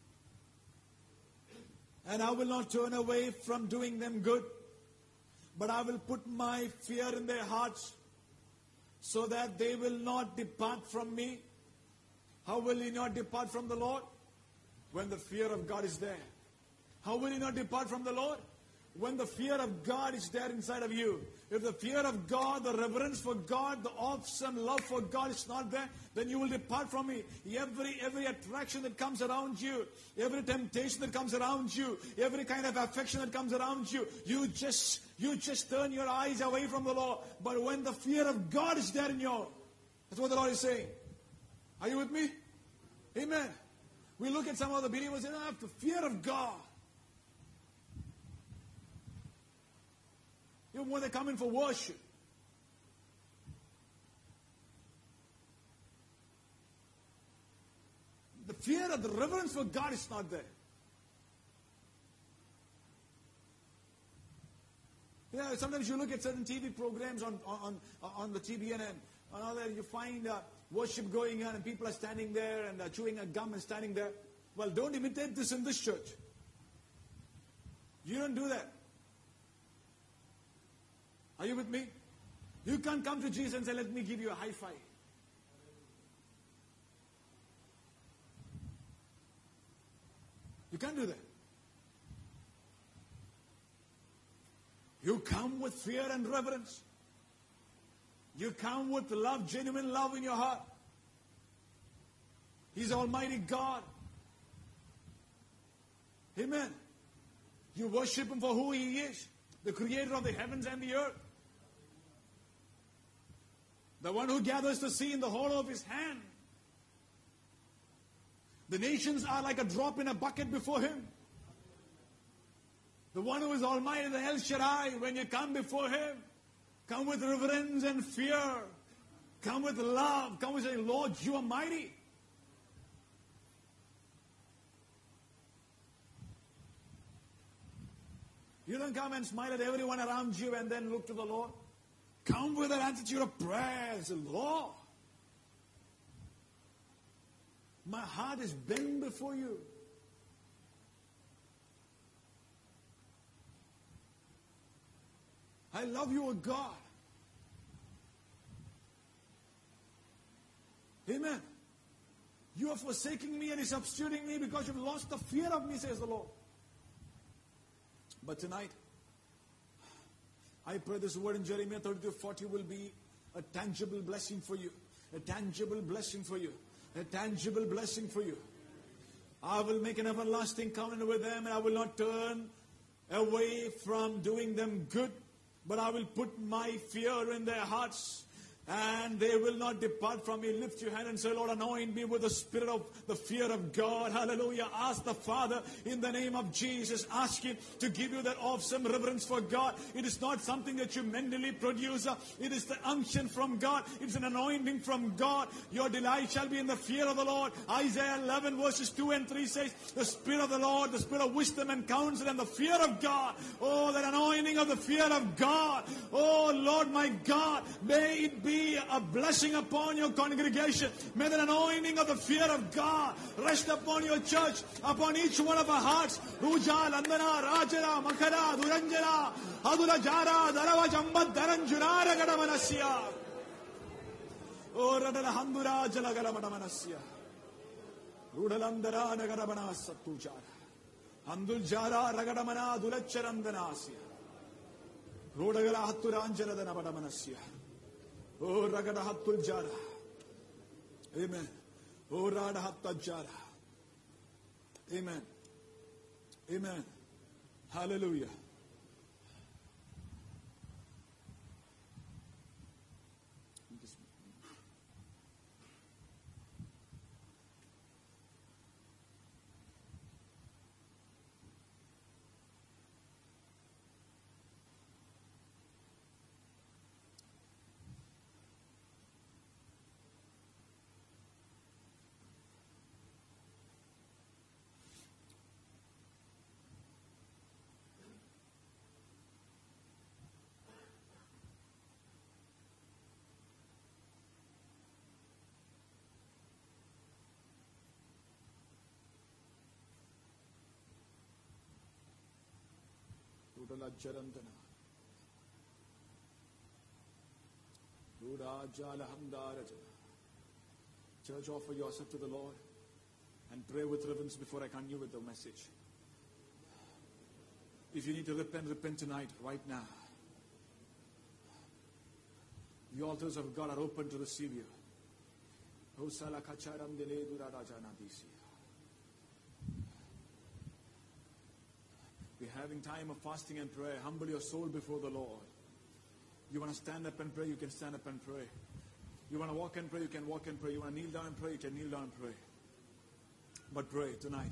And I will not turn away from doing them good. But I will put my fear in their hearts, so that they will not depart from me. How will he not depart from the Lord? When the fear of God is there. How will he not depart from the Lord? When the fear of God is there inside of you. If the fear of God, the reverence for God, the awesome love for God is not there, then you will depart from me. Every attraction that comes around you, every temptation that comes around you, every kind of affection that comes around you, you just turn your eyes away from the Lord. But when the fear of God is there in you, that's what the Lord is saying. Are you with me? Amen. We look at some of the believers and have the fear of God. Even when they come in for worship. The fear of the reverence for God is not there. Yeah, sometimes you look at certain TV programs on the TBN and all that, you find worship going on and people are standing there and chewing a gum and standing there. Well, don't imitate this in this church. You don't do that. Are you with me? You can't come to Jesus and say, let me give you a high five. You can't do that. You come with fear and reverence. You come with love, genuine love in your heart. He's Almighty God. Amen. You worship Him for who He is, the creator of the heavens and the earth. The one who gathers the sea in the hollow of His hand. The nations are like a drop in a bucket before Him. The one who is Almighty, the El Shaddai, when you come before Him, come with reverence and fear. Come with love. Come with saying, Lord, You are mighty. You don't come and smile at everyone around you and then look to the Lord. Come with an attitude of prayer. Say, Lord, my heart is bent before You. I love You, O God. Amen. You are forsaking me and substituting me because you've lost the fear of me, says the Lord. But tonight, I pray this word in Jeremiah 32:40 will be a tangible blessing for you. A tangible blessing for you. A tangible blessing for you. I will make an everlasting covenant with them, and I will not turn away from doing them good, but I will put my fear in their hearts, and they will not depart from me. Lift your hand and say, Lord, anoint me with the spirit of the fear of God. Hallelujah. Ask the Father in the name of Jesus. Ask Him to give you that awesome reverence for God. It is not something that you mentally produce. It is the unction from God. It's an anointing from God. Your delight shall be in the fear of the Lord. Isaiah 11 verses 2 and 3 says, the Spirit of the Lord, the Spirit of wisdom and counsel and the fear of God. Oh, that anointing of the fear of God. Oh, Lord my God, may it be a blessing upon your congregation. May the anointing of the fear of God rest upon your church, upon each one of our hearts. Ruja, Landana, Rajara, Makara, Duranjara, Adula Jara, Darava Jambat, Daranjurara, Gadamanasya. Oh, Radala Handura, Jalagaramanasya. Rudalandara, Nagarabana, Satujara. Andul Jara, Ragadamana, Dulacharandanasya. Rudagala Haturanjara, the Nabadamanasya. Oh, Ragadahatul Jara. Amen. Oh, Radahatta Jara. Amen. Amen. Hallelujah. Jarandana. Church, offer yourself to the Lord and pray with reverence before I continue with the message. If you need to repent, repent tonight, right now. The altars of God are open to receive you. We're having time of fasting and prayer. Humble your soul before the Lord. You want to stand up and pray, you can stand up and pray. You want to walk and pray, you can walk and pray. You want to kneel down and pray, you can kneel down and pray. But pray tonight.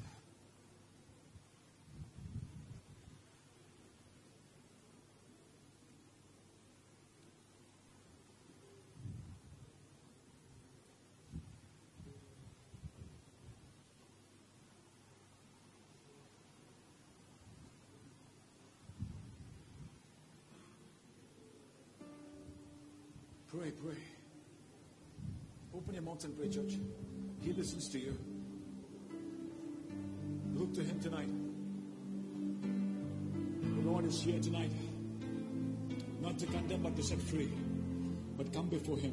Pray, pray. Open your mouth and pray, church. He listens to you. Look to Him tonight. The Lord is here tonight. Not to condemn, but to set free. But come before Him.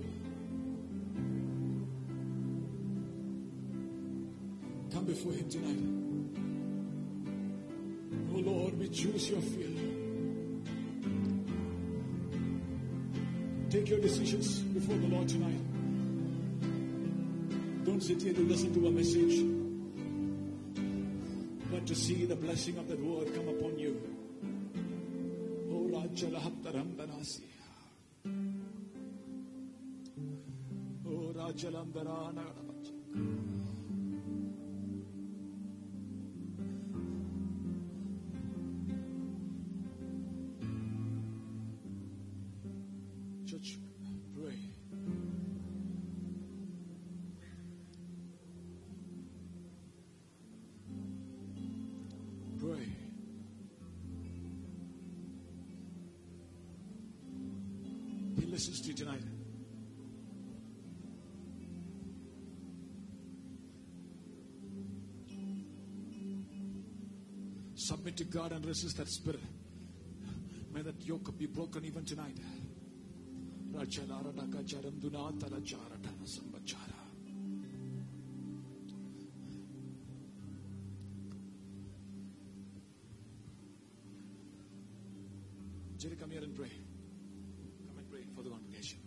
Come before Him tonight. Oh Lord, we choose your fear. Take your decisions before the Lord tonight. Don't sit here to listen to a message, but to see the blessing of that word come upon you. Oh, Rajalahamdaramdanasi. Oh, Rajalamdarana. Church, pray. Pray. He listens to you tonight. Submit to God and resist that spirit. May that yoke be broken even tonight. Jerry, come here and pray. Come and pray for the congregation.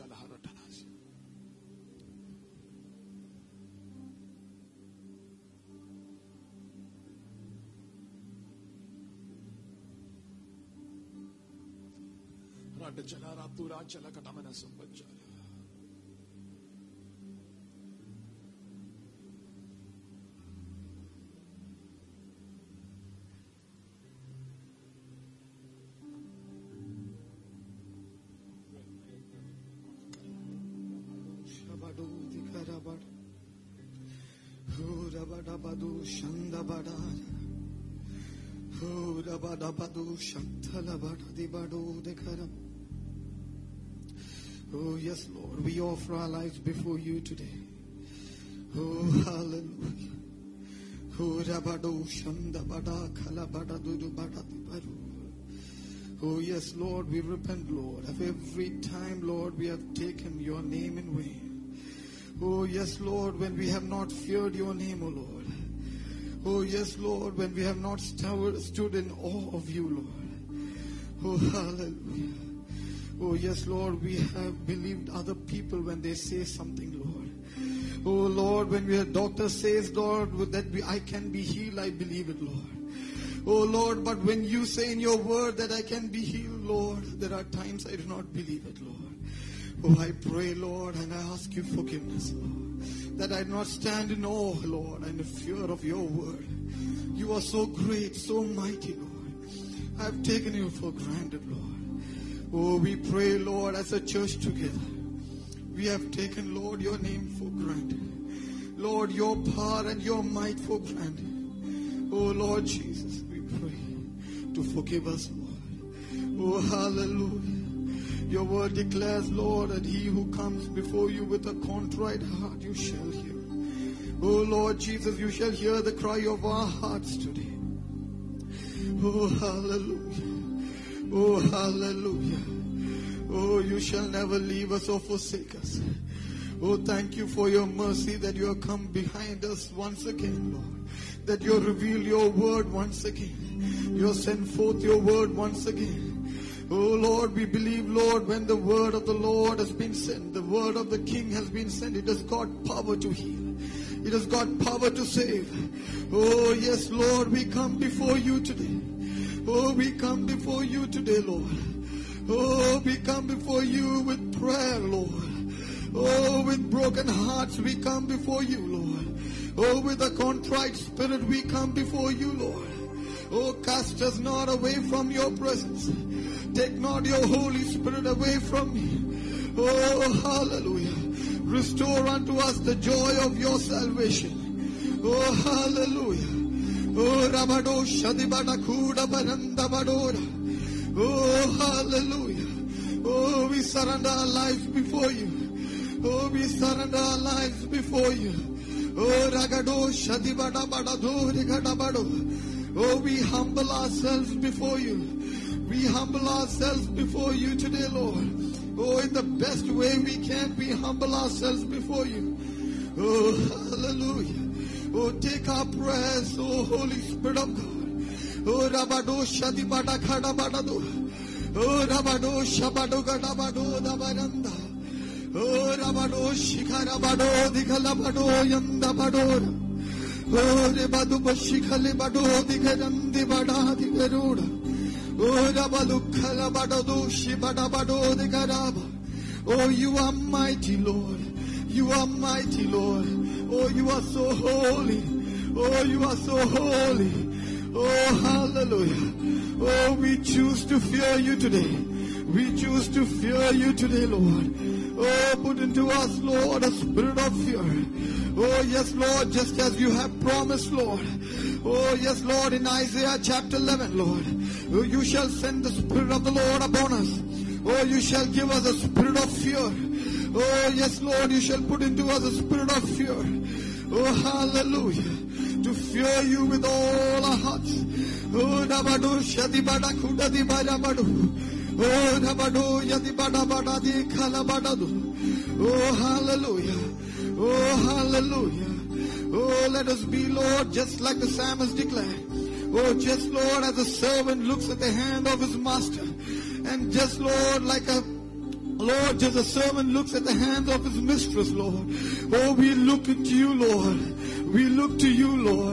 Oh, yes, Lord, we offer our lives before you today. Oh, hallelujah. Oh, Rabado Shanda Bada Kalabada Dudu Bada Dibadu. Oh, yes, Lord, we repent, Lord, of every time, Lord, we have taken your name in vain. Oh, yes, Lord, when we have not feared your name, O Lord. Oh, yes, Lord, when we have not stood in awe of you, Lord. Oh, hallelujah. Oh, yes, Lord, we have believed other people when they say something, Lord. Oh, Lord, when a doctor says, Lord, that I can be healed, I believe it, Lord. Oh, Lord, but when you say in your word that I can be healed, Lord, there are times I do not believe it, Lord. Oh, I pray, Lord, and I ask you forgiveness, Lord, that I not stand in awe, Lord, and the fear of your word. You are so great, so mighty, Lord. I have taken you for granted, Lord. Oh, we pray, Lord, as a church together. We have taken, Lord, your name for granted. Lord, your power and your might for granted. Oh, Lord Jesus, we pray to forgive us, Lord. Oh, hallelujah. Your word declares, Lord, that he who comes before you with a contrite heart, you shall hear. Oh, Lord Jesus, you shall hear the cry of our hearts today. Oh, hallelujah. Oh, hallelujah. Oh, you shall never leave us or forsake us. Oh, thank you for your mercy that you have come behind us once again, Lord. That you reveal your word once again. You send forth your word once again. Oh, Lord, we believe, Lord, when the word of the Lord has been sent, the word of the King has been sent, it has got power to heal. It has got power to save. Oh, yes, Lord, we come before you today. Oh, we come before you today, Lord. Oh, we come before you with prayer, Lord. Oh, with broken hearts we come before you, Lord. Oh, with a contrite spirit we come before you, Lord. Oh, cast us not away from your presence. Take not your Holy Spirit away from me. Oh, hallelujah. Restore unto us the joy of your salvation. Oh, hallelujah. Oh, Rabado Shadibada Kuda Baranda Badora. Oh, hallelujah. Oh, we surrender our lives before you. Oh, we surrender our lives before you. Oh, Ragado Shadibada Badado Rigadabado. Oh, we humble ourselves before you. We humble ourselves before you today, Lord. Oh, in the best way we can, we humble ourselves before you. Oh, hallelujah. Oh, take our prayers, oh, Holy Spirit of God. Oh, Rabado Shadibada Kadabadado. Oh, Rabado Shabado Gadabado Dabaranda. Oh, Rabado Shikarabado Dikalabado Yandabadora. Oh, Rebadu Bashikale Bado Dikarandi Bada Dikaruda. Oh, Rabalu Kalabado Shibadabado Dikaraba. Oh, you are mighty, Lord. You are mighty, Lord. Oh, you are so holy. Oh, you are so holy. Oh, hallelujah. Oh, we choose to fear you today. We choose to fear you today, Lord. Oh, put into us, Lord, a spirit of fear. Oh, yes, Lord, just as you have promised, Lord. Oh, yes, Lord, in Isaiah chapter 11, Lord. Oh, you shall send the Spirit of the Lord upon us. Oh, you shall give us a spirit of fear. Oh, yes, Lord, you shall put into us a spirit of fear. Oh, hallelujah. To fear you with all our hearts. Oh, Nabadu Shadibada Kudadi Badabadu. Oh, Nabadu Yadibada Badadi Kalabadadu. Oh, hallelujah. Oh, hallelujah. Oh, let us be, Lord, just like the psalmist declared. Oh, just, Lord, as a servant looks at the hand of his master. And just, Lord, like a Lord, just a servant looks at the hands of his mistress, Lord. Oh, we look at you, Lord. We look to you, Lord.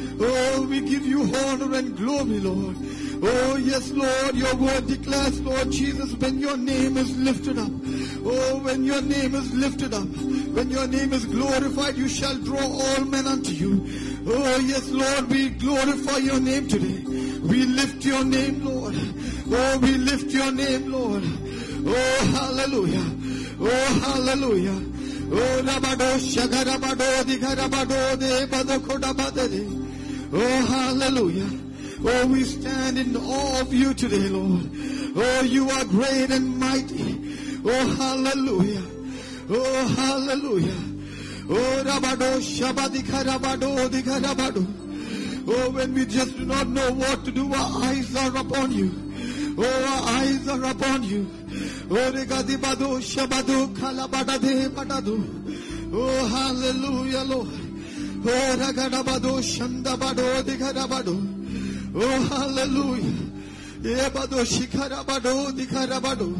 Oh, we give you honor and glory, Lord. Oh, yes, Lord, your word declares, Lord Jesus, when your name is lifted up. Oh, when your name is lifted up. When your name is glorified, you shall draw all men unto you. Oh, yes, Lord, we glorify your name today. We lift your name, Lord. Oh, we lift your name, Lord. Oh, hallelujah. Oh, hallelujah. Oh, Rabado Shagarabado Digarabado de Badakodabade. Oh, hallelujah. Oh, we stand in awe of you today, Lord. Oh, you are great and mighty. Oh, hallelujah. Oh, hallelujah. Oh, Rabado Shabadikarabado Digarabado. Oh, when we just do not know what to do, our eyes are upon you. Oh, our eyes are upon you. Oh, Regadibado Shabado Kalabadade Badadu. Oh, hallelujah, Lord. Oh, Ragadabado Shandabado Digarabado. Oh, hallelujah. Ebado Shikarabado Digarabado.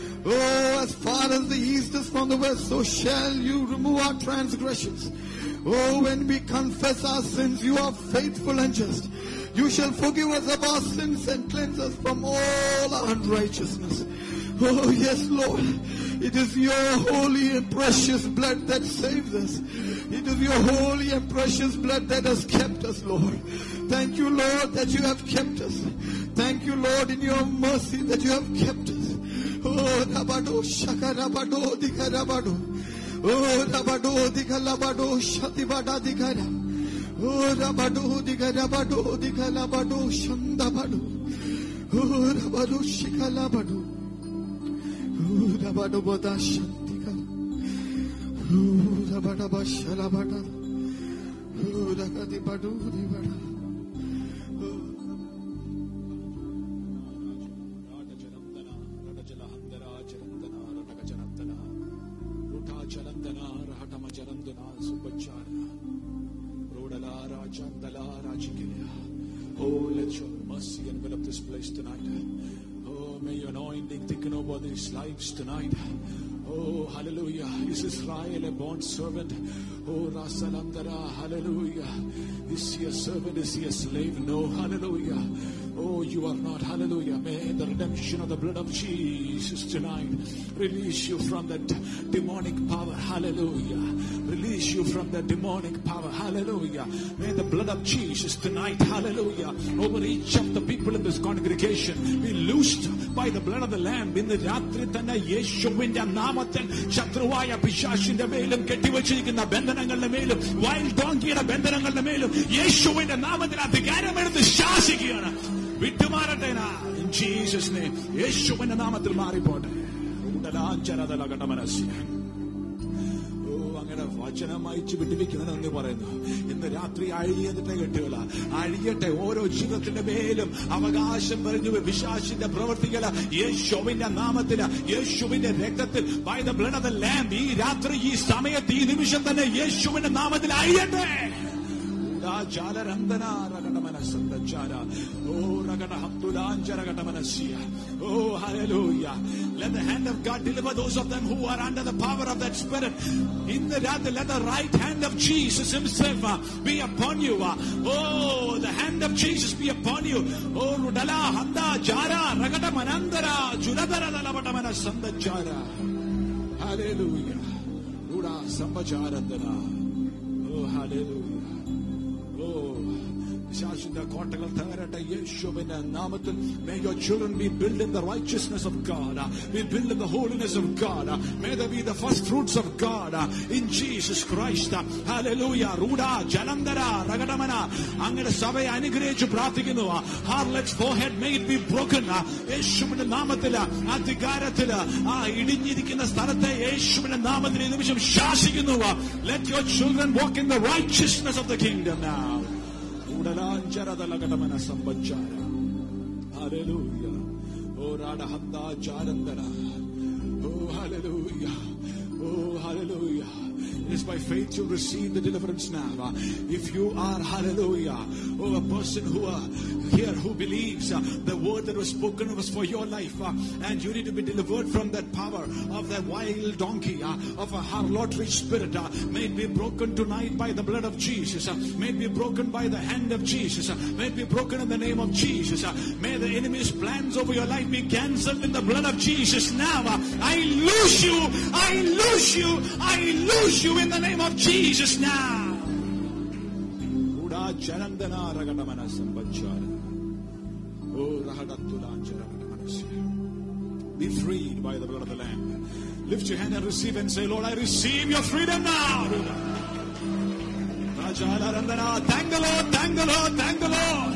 Oh, as far as the east is from the west, so shall you remove our transgressions. Oh, when we confess our sins, you are faithful and just. You shall forgive us of our sins and cleanse us from all our unrighteousness. Oh, yes, Lord. It is your holy and precious blood that saves us. It is your holy and precious blood that has kept us, Lord. Thank you, Lord, that you have kept us. Thank you, Lord, in your mercy that you have kept us. Oh, Rabado Shakarabado Dikarabado. Oh, Rabado Dikalabado Shatibada Dikara. Oh, Rabado Dikarabado Dikalabado Shandabado. Oh, Rabado Shikalabado. Oh, Rabado Boda Shantika. Oh, Rabada Bashalabada. Oh, Rakati Badu Dibada. Oh, let your mercy envelop this place tonight. Oh, may your anointing thicken over these lives tonight. Oh, hallelujah. Is Israel a bond servant? Oh, Rasalandara, hallelujah. Is he a servant? Is he a slave? No, hallelujah. Oh, you are not, hallelujah. May the redemption of the blood of Jesus tonight release you from that demonic power, hallelujah. Release you from that demonic power, hallelujah. May the blood of Jesus tonight, hallelujah, over each of the people in this congregation be loosed by the blood of the Lamb. In the Ratri Tana Yeshuvinte Namathil Shatruvaya Pishashinte Melum Kettivechirikkunna Bandhanangalude Melum Wild Donkeyude Bandhanangalude Melum Yeshuvinte Namathil Adhikarameduthu Shasikkuyanu. Vittumarate in Jesus' name. Yeshuvinte Namathil Maripotte. Udalancharadaлагata Manasya. വചനം അയച്ചു വിട്ടിരിക്കുന്നതെന്ന് പറയുന്നു. ഇന്ന് രാത്രി അഴിയതിന്റെ കെട്ടുകള അഴിയട്ടെ. ഓരോ ജീവിതത്തിന്റെ മേലും അവകാശം പറഞ്ഞു പിശാചിന്റെ പ്രവൃത്തികള് യേശുവിന്റെ നാമത്തില്, യേശുവിന്റെ രക്തത്തിൽ, by the blood of the Lamb, ഈ രാത്രി, ഈ സമയത്ത്, ഈ നിമിഷം തന്നെ യേശുവിന്റെ നാമത്തിൽ അഴിയട്ടെ. Oh, Hallelujah. Let the hand of God deliver those of them who are under the power of that spirit. In the let the right hand of Jesus himself be upon you. Oh, the hand of Jesus be upon you. Oh, Rudala, Handa, Jara, Ragata Manandara, Juladara, Dalabatamana, Sanda Jara. Hallelujah. Ruda, Samba Jaradana. Oh, hallelujah. Oh, may your children be built in the righteousness of God, be built in the holiness of God. May they be the first fruits of God in Jesus Christ. Hallelujah. Ruda Jalandara Ragadamana Angada Sabe Anigrech Pratikinu. Harlot's forehead may it be broken. Yeshumana Namatila Adigaratila Idinidikina Starate Yeshumana Namatila Nimisham Shashikinu. Let your children walk in the righteousness of the kingdom now. Hallelujah. Oh, Radahanda Jarandara. Oh, hallelujah. Oh, hallelujah. It is by faith you receive the deliverance now. If you are, hallelujah, oh, a person who here who believes the word that was spoken was for your life, and you need to be delivered from that power of that wild donkey, of a harlotry spirit, may it be broken tonight by the blood of Jesus. May it be broken by the hand of Jesus. May it be broken in the name of Jesus. May the enemy's plans over your life be cancelled in the blood of Jesus now. I loose you. I loose you. I loose you in the name of Jesus now. Be freed by the blood of the Lamb. Lift your hand and receive and say, Lord, I receive your freedom now. Thank the Lord, thank the Lord, thank the Lord.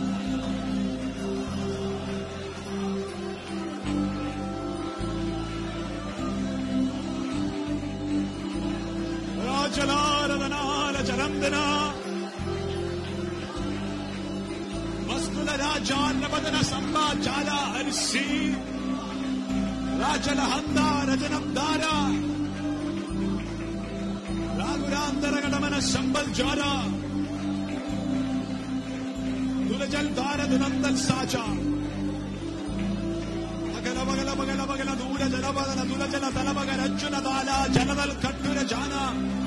I receive Rajalahanda Rajanabdara Ragurandara Gadamana Sambal Jara Dulajal Dara Dunandal Saja Bagala Bagala Bagala Bagala Dura Jalabana Dulajala Talabagara Junadala Janadal Katura Jana.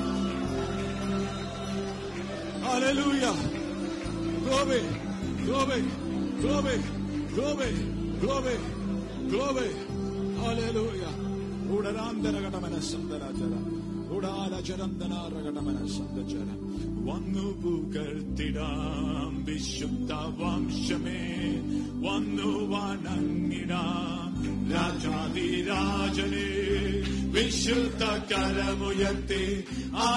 Hallelujah. Glory, glory, glory, glory, glory, glory. Hallelujah. Udarandara Gadamana Sandara Jara. Udala Jarandana Ragadamana Sandajara. Vanu Bukartidam Vishuddha Vamshame Vanu Vanangidam Rajadi Rajane Vishuddha Karamuyate